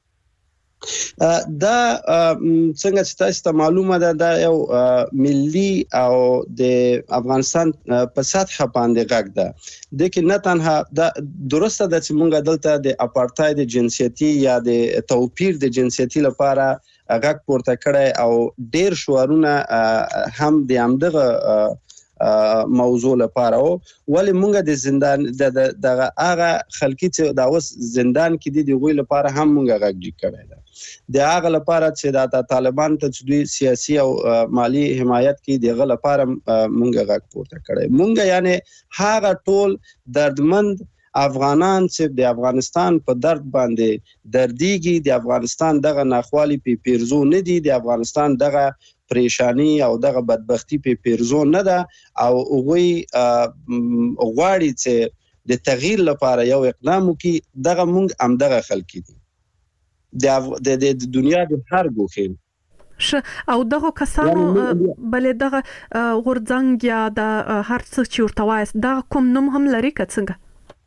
دا څنګه چې تاسو ته معلومه ده دا یو ملي او د افغانستان په سطح باندې غږ ده. د کې نه تنها دا درسته ده چې مونږ دلته د اپارټاید جنسیتي یا د توپیر د جنسیتي لپاره غږ پورته کړی او ډیر شعارونه هم د همدغه موضوع لپاره او ولی مونږ د زندان د هغه خلکي چې دا اوس زندان کې دي د غوی لپاره هم مونږ غږ کړی ده. د هغه لپاره چې د طالبان ته چې دوی سیاسي او مالی حمایت کوي دغه لپاره مونږ غږ پورته کړی. مونږ یعنی هغه ټول دردمند افغانان چې د افغانستان په درد باندې دردیږي، د افغانستان دغه ناخوالي په پیرزو نه دي، د افغانستان دغه پریشانی او دغه بدبختی په پیرزو نه ده او هغوی غواړي چې د تغییر لپاره یو اقدام وکړي. دغه مونږ هم دغه خلک دي د د دنیا د هر ګوښې ش او دغه کسانو بلې دغه غورځنګ یا د هر څه چې ورته وایي دا کوم نوم هم لري که څنګه؟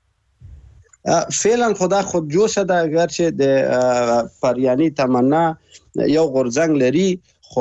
فعلا خدا خود جوشه ده، اگرچه د پریانی تمنا یو غورځنګ لري خو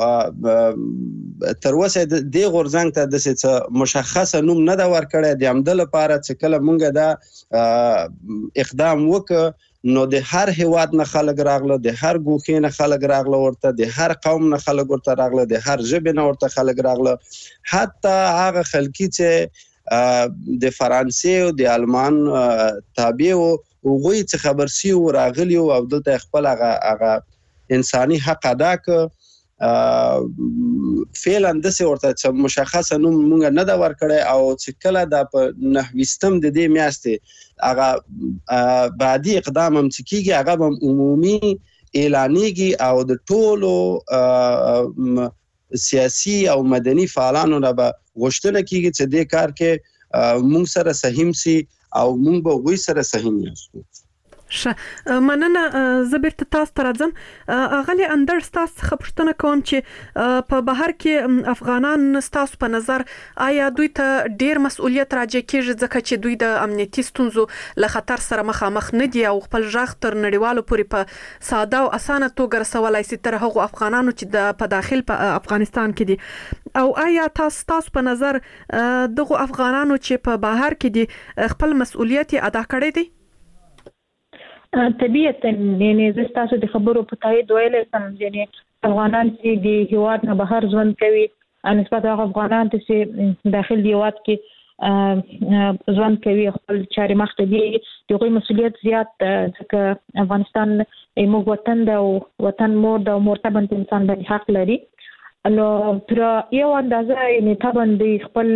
تر اوسه د غورځنګ ته د څه مشخصه نوم نه دا ورکړی. د همدې لپاره چې کله مونږ دا اقدام وکړو نو د هر هیواد نه خلک راغله، د هر ګوښې نه خلک راغله ورته، د هر قوم نه خلک ورته راغله، د هر ژبې نه ورته خلک راغله، حتی هغه خلکي چې د فرانسې او د آلمان تابع وو هغوی چې خبر سي او راغلي او دلته خپل هغه انساني حق ادا کړ. فعلا داسې ورته مشخصه نوم مونږ نه دا ورکړی او چې کله دا په نهویستم د دې میاشتې هغه بعدي اقدام هم چې کیږي هغه به عمومي اعلانیږي او د ټولو سیاسي او مدني فعالانو نه به غوښتنه کیږي چې دې کار کې مونږ سره سهم سي او موږ به وې سره صحیح نیاسو. شه مننه زبرت تاسو ته راځم اغلی اندر تاسو خبرتونه کوم چې په بهر کې افغانان تاسو په نظر آیا دوی ته ډیر مسؤلیت راځي کېږي ځکه چې دوی د امنیتي ستونزو له خطر سره مخامخ نه دي او خپل ژغ تر نړیوالو پورې په ساده او اسانه توګه رسولای شي تر هغو افغانانو چې د په داخل په افغانستان کې دي او آیا تاسو تاسو په نظر دغه افغانانو چې په بهر کې دي خپل مسؤلیت ادا کړی دی؟ طبيعتا یعنی زه تاسو د خبرو په تایید ویلې سم یعنی افغانان چې د هیواد نه بهر ژوند کوي نسبت هغه افغانان چې داخل دی هیواد کې ژوند کوي خپل چارې مخ ته دی دغه مسؤلیت زیات ځکه افغانستان موږ وطن دا وطن مور دا مرتبط انسان باندې حق لري نو تر یو اندازه یعنی طبعا د خپل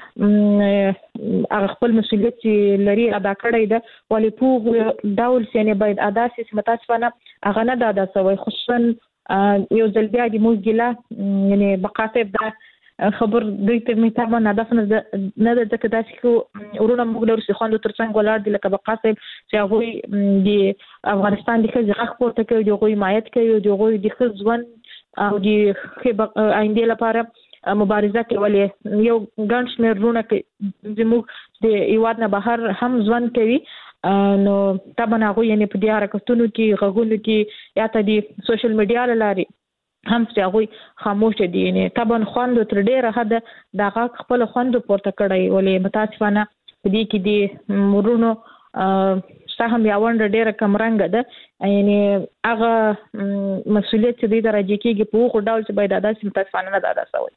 هغه خپل مسؤلیت چې لري ادا کړی ده ولې په ډول یعنی باید ادا شي متاسفانه هغه نه دا ادا شوی خصوصا یو ځل بیا د موږ ګیله یعنی بقاطب دا خبر دوی ته می طبعا هدف نه ده ځکه دا چې ورونه موږ لرو چې خوند ترڅنګ ولاړ دي لکه بقاطب چې هغه د افغانستان د ښځې حق پورته کوي د هغوی حمایت کوي د هغوی د ښه ژوند او د آینده لپاره مبارزه کوي یو ګڼ شمېر وروڼه زموږ د هیواد نه بهر هم ژوند کوي نو طبعا هغوی یعنې په دې حرکتونو کې غږونو کې یا ته د سوشل میډیا له لارې هم چې هغوی خاموشه دي یعنې طبعا خوند تر ډېره حده د هغه خپله خوند پورته کړی ولې متاسفانه په دې کې د ورونو ستا هم یا ونډه ډېره کمرنګه ده یعنې هغه مسؤلیت چې دوی ته راجع کېږي په هغو ډول چې باید ادا شي متاسفانه نه ده ادا شوی.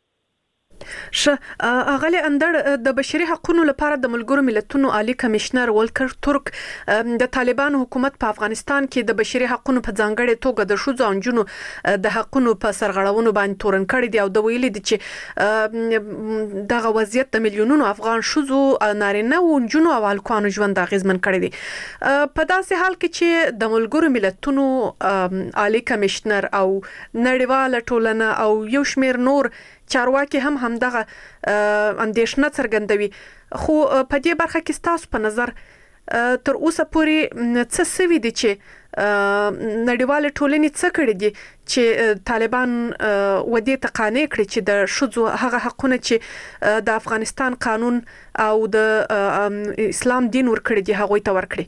شه اغلی اندر د بشري حقوقو لپاره د ملګرو ملتونو عالی کمشنر ولکر ترک د طالبان حکومت په افغانستان کې د بشري حقوقو په ځانګړي توګه د شوزو انجونو د حقوقو په سرغړونو باندې تورن کړی دی او د ویلي دي چې دغه وضعیت د میلیونونو افغان شوزو نارینه او انجونو او الکوانو ژوند اغیزمن کړی دی په داسې حال کې چې د ملګرو ملتونو عالی کمشنر او نړیواله ټولنه او یو شمېر نور چارواکي هم همدغه اندیشنه څرګندوي خو په دې برخه کې تاسو په نظر تر اوسه پورې څه سوي دي چې نړیواله ټولنې څه کړي دي چې طالبان ودې ته قانع کړي چې د شذو هغه حقونه چې د افغانستان قانون او د اسلام دین ورکړي دي هغه ته ورکړي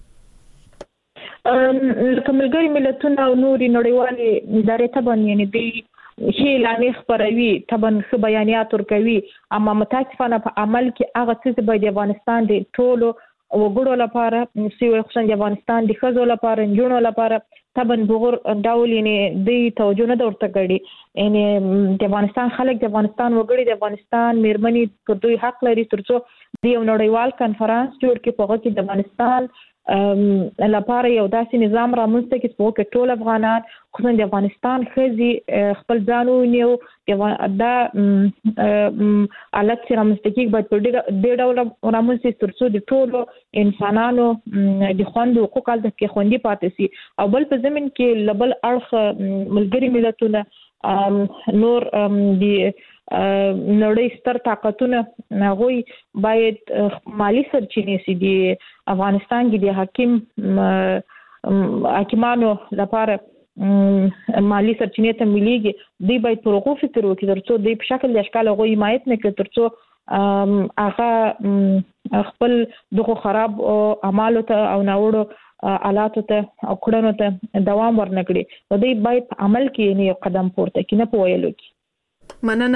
لکه ملګري ملتونه او نورې نړیوالې ادارې ته باندې یعنې دوی شی اعلانې خپروي طبعا ښه بیانیات ورکوي اما متاسفانه په عمل کې هغه څه باید د افغانستان د ټولو وګړو لپاره سوی خصوصا د افغانستان د ښځو لپاره نجونو لپاره طبعا بغور ډول یعنې دوی توجه نه ده ورته کړې یعنې د افغانستان خلک د افغانستان وګړي د افغانستان میرمنې پر دوی حق لري تر څو د یو نړیوال کنفرانس جوړ کړي په هغه کې د افغانستان لپاره یو داسې نظام رامنځته کړي چې په هغه کې ټول افغانان خصوصا د افغانستان ښځې خپل ځان ونیو دا حالت چې رامنځته کېږي باید په دې ډول رامنځته شي تر څو د ټولو انسانانو د خوندو حقوق هلته کې خوندي پاتې شي او بل په ضمن کې له بل اړخ ملګري ملتونه نور د نړۍ ستر طاقتونه هغوی باید مالی سرچینې سي د افغانستان کې د حاکم حاکمانو لپاره مالی سرچینې ته مليږي دوی باید پر هغو فکر وکړي تر څو دوی په شکل د اشکال هغوی حمایت نه کړي تر څو هغه خپل دغه خراب اعمالو ته او ناوړو حالاتو ته او کړنو ته دوام ورنکړي نو دوی باید په عمل کې یو قدم پورته کړي نه په ویلو کې. مننه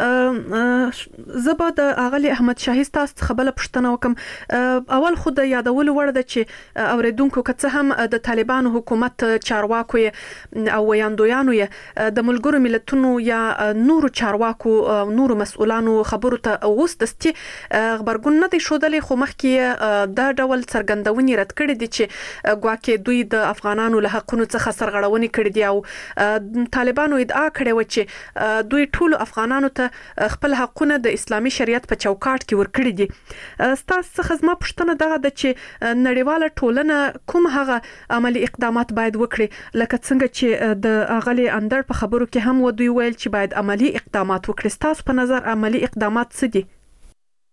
زبا د اغلی احمد شاهي تاسو خبره پښتنه وکم اول خو د یادول وړ د چې اوریدونکو کڅ هم د طالبان حکومت چارواکو او ویاندویانو د ملګرو ملتونو یا نورو چارواکو نورو مسؤلانو خبرو ته اوستستي خبرګون نه دی شودلې خو مخکې د ډول څرګندونې رد کړې دي چې ګواکې دوی د افغانانو له حقونو څخه سرغړونې کړې دي او طالبانو ادعا کړې و چې دوی ټول افغانانو ته خپل حقونه د اسلامي شریعت په چوکاټ کې ورکړي دي ستاسو څخه زما پوښتنه دغه ده چې نړیواله ټولنه کوم هغه عملی اقدامات باید وکړي لکه څنګه چې د اغلی اندر په خبرو کې هم ودوی ویل چې باید عملی اقدامات وکړي ستاسو په نظر عملی اقدامات څه دي؟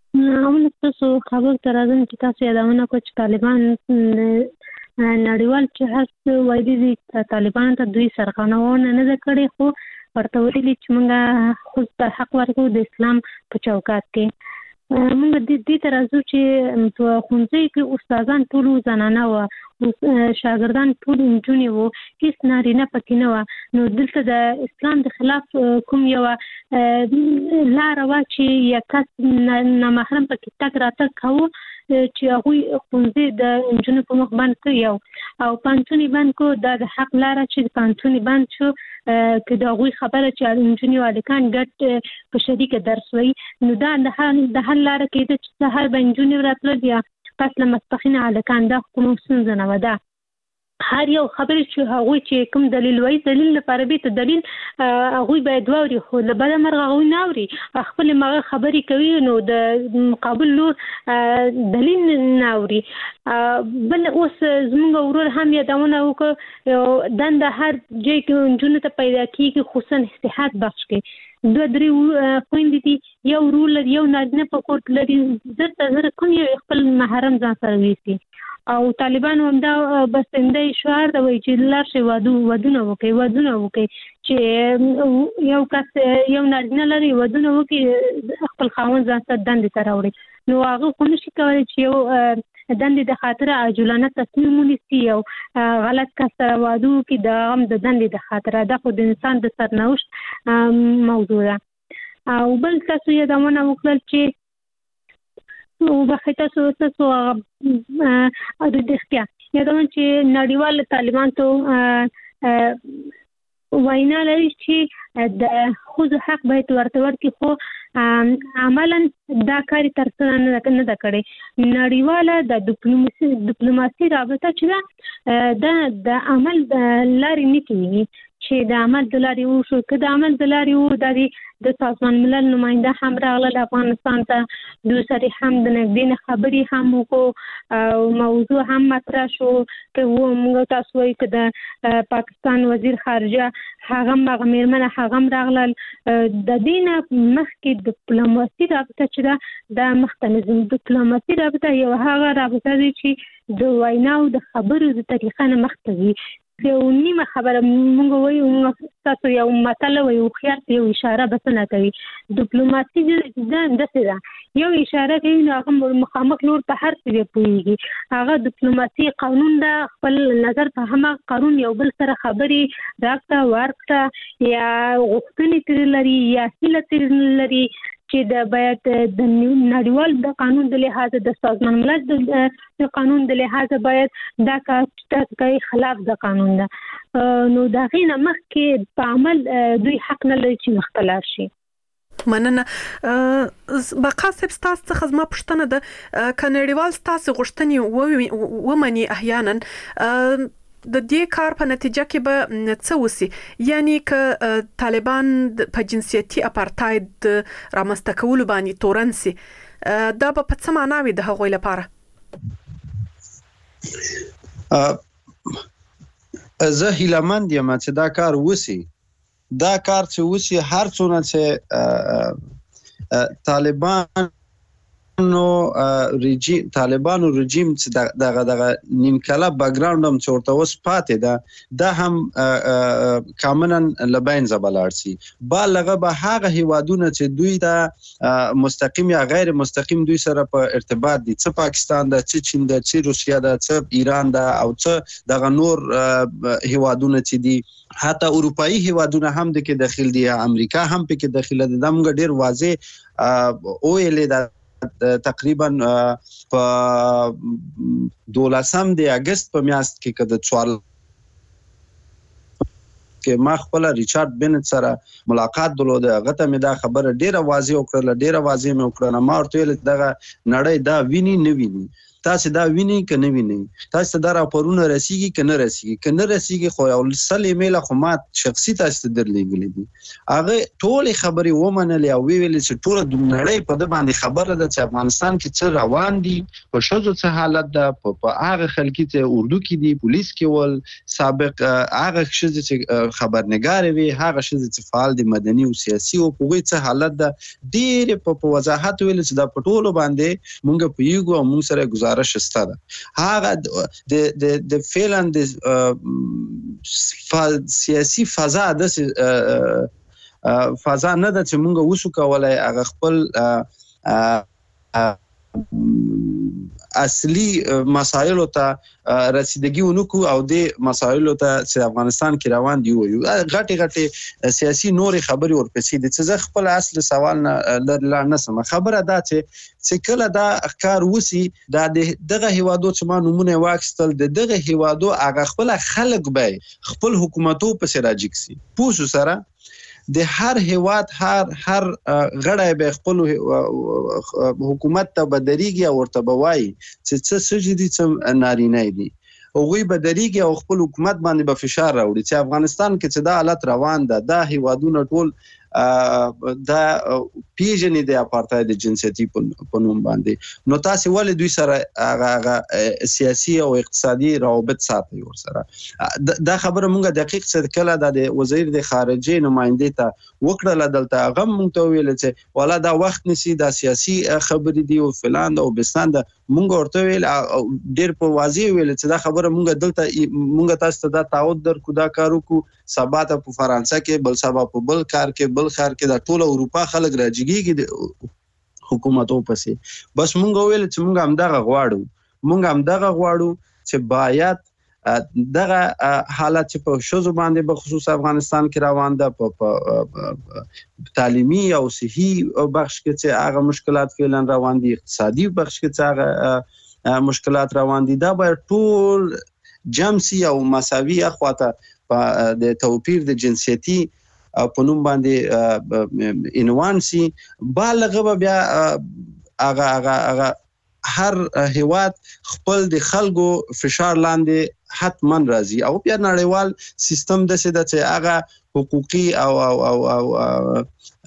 همون تاسو خبر تر ازم چې تاسو یادونه کوئ چې طالبان نړیوال چې هڅه وایي دي طالبان ته دوی سرغړونه نه کړې خو ورته ویلي چې موږ خو ته حق ورکو د اسلام په چوکاټ کې. موږ د دې تر ازو چې په ښوونځي کې استادان ټول زنانه و شاګردان ټول نجونې وو هیڅ نارینه پکې نه و. نو دلته د اسلام د خلاف کوم یو لاره وه چې یا کس نامحرم پکې تګ راتګ کوو چې هغوی ښوونځي د نجونو په مخ بند کړي او پوهنتون یې بند کړو. دا د حق لاره چې پوهنتون یې بند شو که د هغوی خبره چې نجونې او هلکان ګډ په شریکه درس وایي نو دا د حل لاره کېده چې سهار به نجونې راتلل یا پس له ماسپښین هلکان. دا کوم ستونزه نه وه. دا هر یو خبرې چې هغوی چې کوم دلیل وایي دلیل لپاره به ته دلیل هغوی باید واوري خو له بده مرغه هغوی نه اوري خپلې مغه خبرې کوي نو د مقابل لور دلیل نه اوري. بل اوس زموږ ورور هم یادونه وکړه دنده هر ځای کې نجونو ته پیدا کېږي خصوصا صحت بخش کې دوه درې خویندې دي یو ورور لري یو نارینه په کور کې لري زر ته زر کوم یو خپل محرم ځان سره ویسي او طالبانو هم دا بسنده شعار دا وایي چې لاړ شئ ودونه وکړئ ودونه وکړئ چې یو کس یو نارینه لري ودونه وکړي خپل خاوند ځان سره دندې ته راوړي نو هغه خو نشي کولی چې یو دندې د خاطره عاجلانه تصمیم ونیسي او غلط کس سره واده وکړي د هم د دندې د خاطره. دا خو د انسان د سرنوشت موضوع ده. او بل تاسو یادونه وکړل چې وبخښئ تاسو تاسو د اختیا یادونه چې نړیوال طالبان ته وینا لري چې د ښځو حق باید ورته ورکړي خو عملا دا کار یې ترسره نه ده کړی. نړیواله د ډیپلوماسي رابطه چې ده دا د عمل د لارې نه کېږي چې د عمل د لارې وشو که د عمل د لارې و دا د سازمان ملل نماینده هم راغلل افغانستان ته دوی سره هم د نږدې نه خبرې هم وکړو او موضوع هم مطرح شو که موږ تاسو وایي که د پاکستان وزیر خارجه هغه هم هغه مېرمنه هغه هم راغلل. د دې نه مخکې ډیپلوماسي رابطه چې ده دا مخته نه ځي. ډیپلوماسي رابطه یو هغه رابطه دی چې د ویناو د خبرو د طریقه نه مخته ځي. یو نیمه خبره مونږ وایو تاسو یو متل وایي هوښیار یو اشاره بس نه کوي. ډیپلوماسي دا داسې ده یو اشاره کوي نو هغه مخامخ لور په هر څه پوهېږي. هغه ډیپلوماسي قانون ده خپل نظر په هماغه قانون یو بل سره خبرې راکړه ورکړه یا غوښتنې ترې لري یا هیله ترې لري چې د باید د نړیوال د قانون د لحاظه د سازمان ملل د قانون د لحاظه باید دا کار کوي خلاف د قانون ده نو د هغې نه مخکې په عمل دوی حق نه لري چې مخته لاړ شي. مننه. بقا صاحب ستاسو څخه زما پوښتنه ده که نړیوال ستاسو غوښتنې ومني احیانا د دې کار په نتیجه کې به څه وسی یعنی که طالبان په جنسیتي اپارتاید رامنځته کولو باندې تورن سي دا به په څه معنا وي د هغوی لپاره؟ زه هیلهمند یم چې دا کار وسی دا کار چې وسی هر څونه چې طالبان نو رژیم طالبانو رژیم چې دغه دغه نیمکله بیکګراوند هم چې ورته اوس پاتې ده دا هم کاملا لبین زبلاړ سي بالغه به هغه هیوادونه چې دوی دا مستقیم یا غیر مستقیم دوی سره په ارتباط دي څه پاکستان ده څه چین ده څه روسیا ده څه ایران ده او څه دغه نور هیوادونه چې دي حتی اروپאי هیوادونه هم د کې داخل دي امریکا هم په کې داخله ده د موږ ډیر واضح او ال ده تقریبا په دولسم د اگست په میاشت کې کده څوار کې ما خپل ریچارډ بنت سره ملاقات درلود هغه ته مې دا خبره ډیره واضح وکړه ډیره واضح مې وکړه ما ورته ویل دغه نړۍ دا ویني نه ویني تاسو دا ویني کنه ویني تاسو دا راپورونه رسیږي کنه رسیږي کنه رسیږي خو یو سل ایمیل خو ما شخصي تاسو درلېږلې دي هغه ټول خبري ومنلې او ویل چې ټول د نړۍ په د باندې خبره ده چې افغانستان کې څه روان دي په شوزو څه حالت ده په هغه خلکي ته اردو کې دي پولیس کې ول سابق هغه شې چې خبرنګار وي هغه شې چې فعال دي مدني او سیاسي او په څه حالت ده ډېر په وضاحت ویل چې دا په ټول باندې مونږ په یو او مونږ سره گزارش ستاده هغه د د د فعلا د سیاسي فضا د فضا نه ده چې مونږ وسو کولای هغه خپل اصلي مسایلو ته رسیدګي ونکو او د مسایلو ته چې افغانستان کې روان دی وي غټي غټي سیاسي نوري خبري ورپسې دي چې خپل اصل سوال نه لا نسمه خبره ده چې چې کله دا ښکار وسی دا دغه هیوادو چې ما نمونه واکستل دغه هیوادو هغه خپل خلک به خپل حکومتو په سراجیک سي پوسو سره د هر هیواد هر هر غړی به خپل حکومت ته بدريږي او ورته بوای چې څه سجدي څه نارینه دي اوغوی بدريږي او خپل حکومت باندې به فشار راوړي چې افغانستان کې چې دا حالت روان ده دا هیوادونه ټول دا پیژنې د اپارټاید جنسيتي په نوم باندې نو تاسو ولې دوی سره هغه سیاسي او اقتصادي روابط ساتي ور سره دا خبره مونږه دقیق څه کله د وزیر د خارجه نماینده ته وکړه دلته هغه مونږ ته ویل چې ولا دا وخت نسی دا سیاسي خبرې دی او فلان او بستان دا مونږ ورته ویل ډیر په واضح ویل چې دا خبره مونږ دلته مونږ تاسو ته دا تعهد درکو دا کارو کو سبا ته په فرانسه کې بل سبا په بل کار کې بل خار کې دا ټول اروپا خلک راځيږي حکومتو پسې بس مونږ ویل چې مونږ هم دغه غواړو مونږ هم دغه غواړو چې باید دغه حالت چې په شوزو باندې به خصوص افغانستان کې روان ده په تعلیمي او صحي بخش کې چې هغه مشکلات فعلا روان دي اقتصادي بخش کې چې هغه مشکلات روان دي دا به ټول جمسي او مساوي اخواته د توپیر د جنسيتي په نوم باندې عنوان سي بالغه بیا هغه هغه هر هیواد خپل د خلکو فشار لاندې حتمن راځي او بیا نړیوال سیستم د څه د چې هغه حقوقي او او او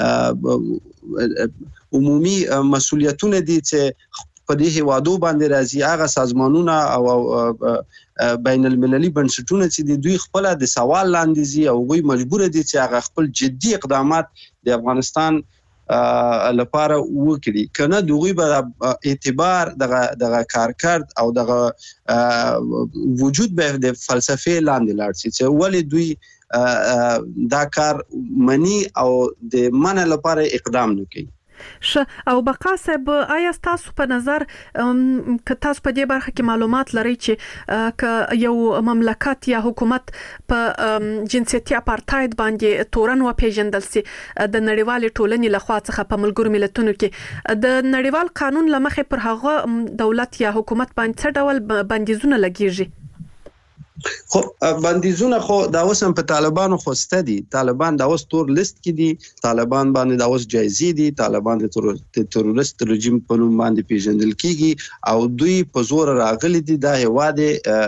عمومي مسولیتونه دي چې په دې هیوادو باندې راځي هغه سازمانونه او بین المللي بنسټونه چې دوی خپل د سوال لاندې زی او غوي مجبور دي چې هغه خپل جدي اقدامات د افغانستان لپاره وکړي کنه دوی به اعتبار دغه دغه کارکرد او دغه وجود به د فلسفه لاندې لاړ شي چې ولې دوی دا کار منی او د من لپاره اقدام نکوي ش او بقا صاحب آیا تاسو په نظر ک تاسو په دې برخه کې معلومات لرئ چې ک یو مملکت یا حکومت په جنسيتي اپارټاید باندې تورن و پیژندل سي د نړیوال ټولنې لخوا څخه په ملګرو ملتونو کې د نړیوال قانون لمخې پر هغه دولت یا حکومت باندې څه ډول بندیزونه لګیږي خو بندیزونه خو دا اوس په طالبانو خو ستدي طالبان دا اوس تور لیست کې دي طالبان باندې دا اوس جایزې دي طالبان د تروریست رژیم په نوم باندې پیژندل کیږي او دوی په زور راغلي دي دا هواد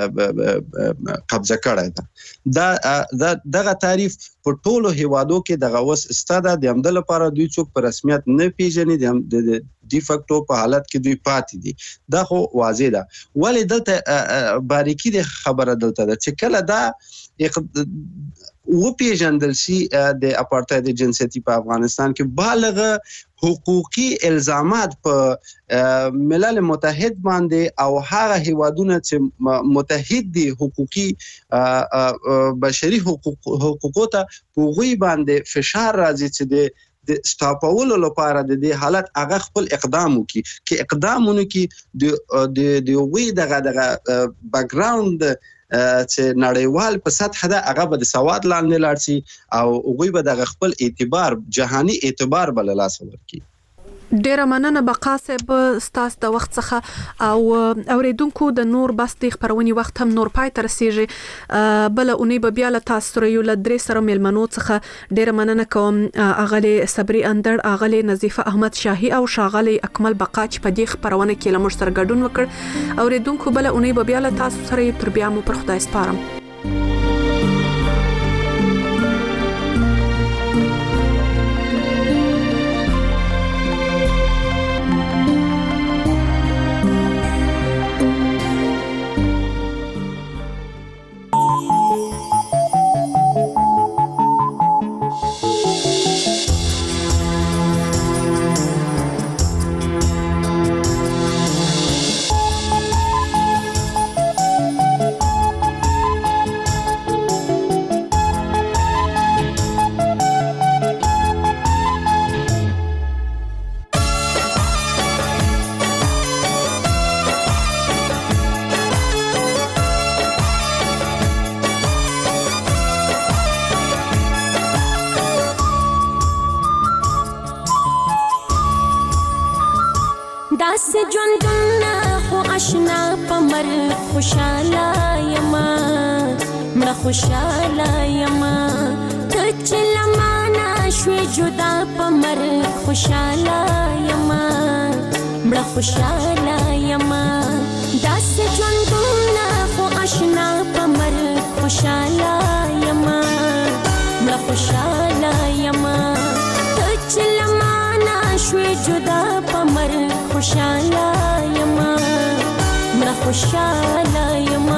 قبضه کړی ده دا دغه تعریف په ټولو هوادو کې دغه اوس ستاده د عمل لپاره دوی څوک په رسمیت نه پیژني د ډی فاکټو په حالت کې دوی پاتې دي دا خو واضح ده ولې دلته باریکی د خبره دلته ده چې کله دا و پیژندل شي د اپارټاید جنسيتي په افغانستان کې بالغ حقوقي الزامات په ملل متحد باندې او هغه هیوادونه چې متحد دي حقوقي بشري حقوق حقوقو ته پوغي باندې فشار راځي چې د د سټاپولو لپاره د دې حالت هغه خپل اقدام وکي کې اقدامونه کې د د د وی دغه دغه بیک ګراوند چې نړیوال په سطح ده هغه به د سواد لاندې لاړ شي او هغوی به دغه خپل اعتبار جهاني اعتبار بل لاس ورکړي ډیره مننه بقا صاحب ستاسو د وخت څخه او اوریدونکو د نور بس د خبرونې وخت هم نور پای تر سیږي بل اونې به بیا له تاسو سره یو ل درې سره ملمنو څخه ډیره مننه کوم اغلی صبري اندر اغلی نظیفه احمد شاهي او شاغلی اکمل بقا چې په دې خبرونه کې لمر سره ګډون وکړ اوریدونکو بل اونې به بیا له تاسو سره تر بیا مو پر خدای سپارم. داسې ژوندونه خو آشنا په مرګ خوشاله یما مړه خوشاله یما ته چې له مانه شوې جدا په مرګ خوشاله یما مړه خوشاله یما داسې ژوندونه خو آشنا په مرګ خوشاله یما مړه خوشاله یما ته چې له مانه شوې جدا په مرګ خوشاله یما مړه خوشاله یما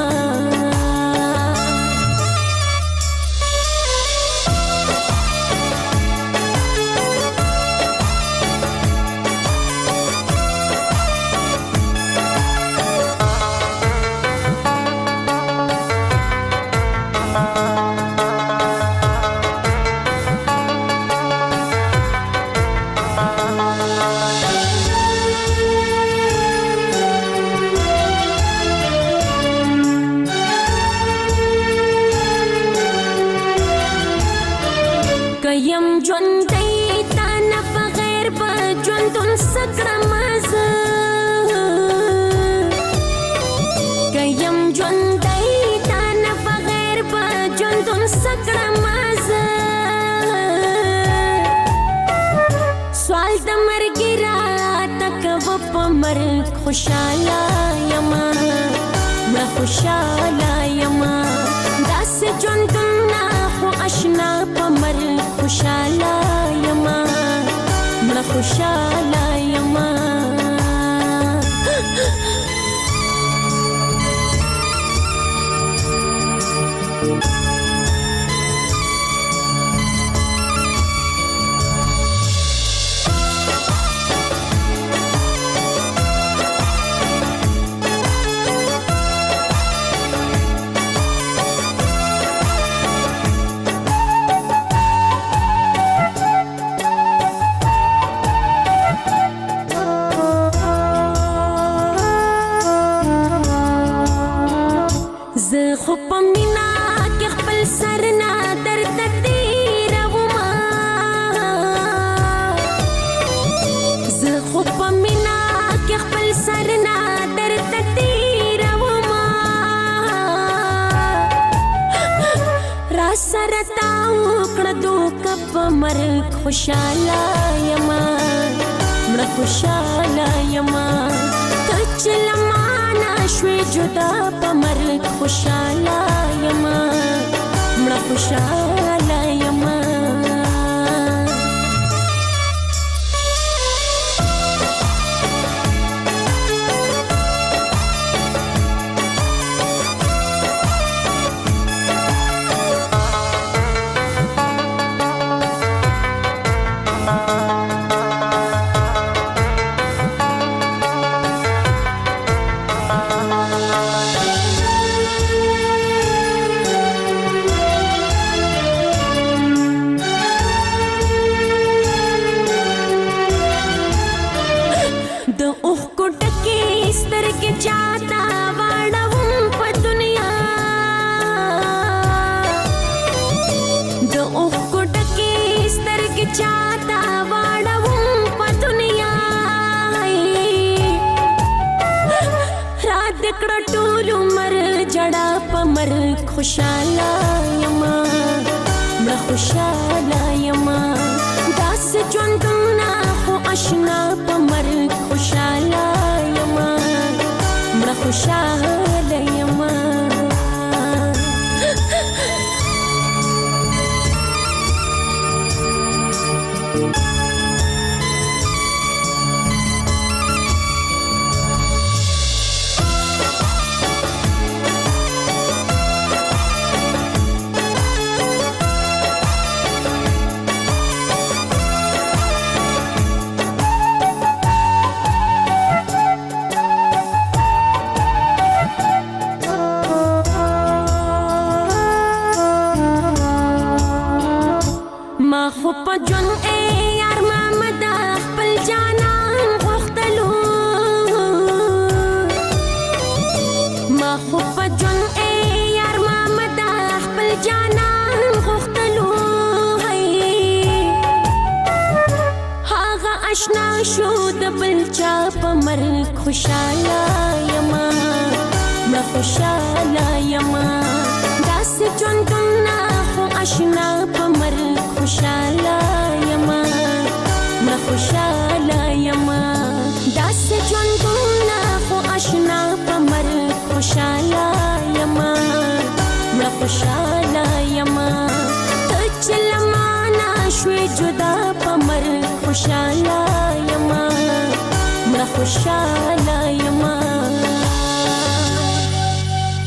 یم ژوندۍ تا نه بغیر به ژوندون څه کړمه زه که یم ژوندۍ تا نه بغیر به ژوندون څه کړمه زه سوال د مرګي راته کوه په مرګ خوشاله یما مړه خوشاله یما داسې ژوندونه خو آشنا په مرګ خوشاله یما مړه خوشاله یما مرګ خوشاله یما مړه خوشاله یما ته چې له مانه شوې جدا په مرګ خوشاله یما مړه خوشاله یما ټول عمر جړه پمر خوشاله یما مړه خوشاله یما داس ژوندونه خو آشنا پمر خوشاله یما مړه خوشاله یما خوشاله یما مړه خوشاله یما داسې ژوندونه خو آشنا پمر خوشاله یما مړه خوشاله یما داسې ژوندونه خو آشنا پمر خوشاله یما مړه خوشاله یما ته چې له مانه شوې جدا پمر خوشاله یما مړه خوشاله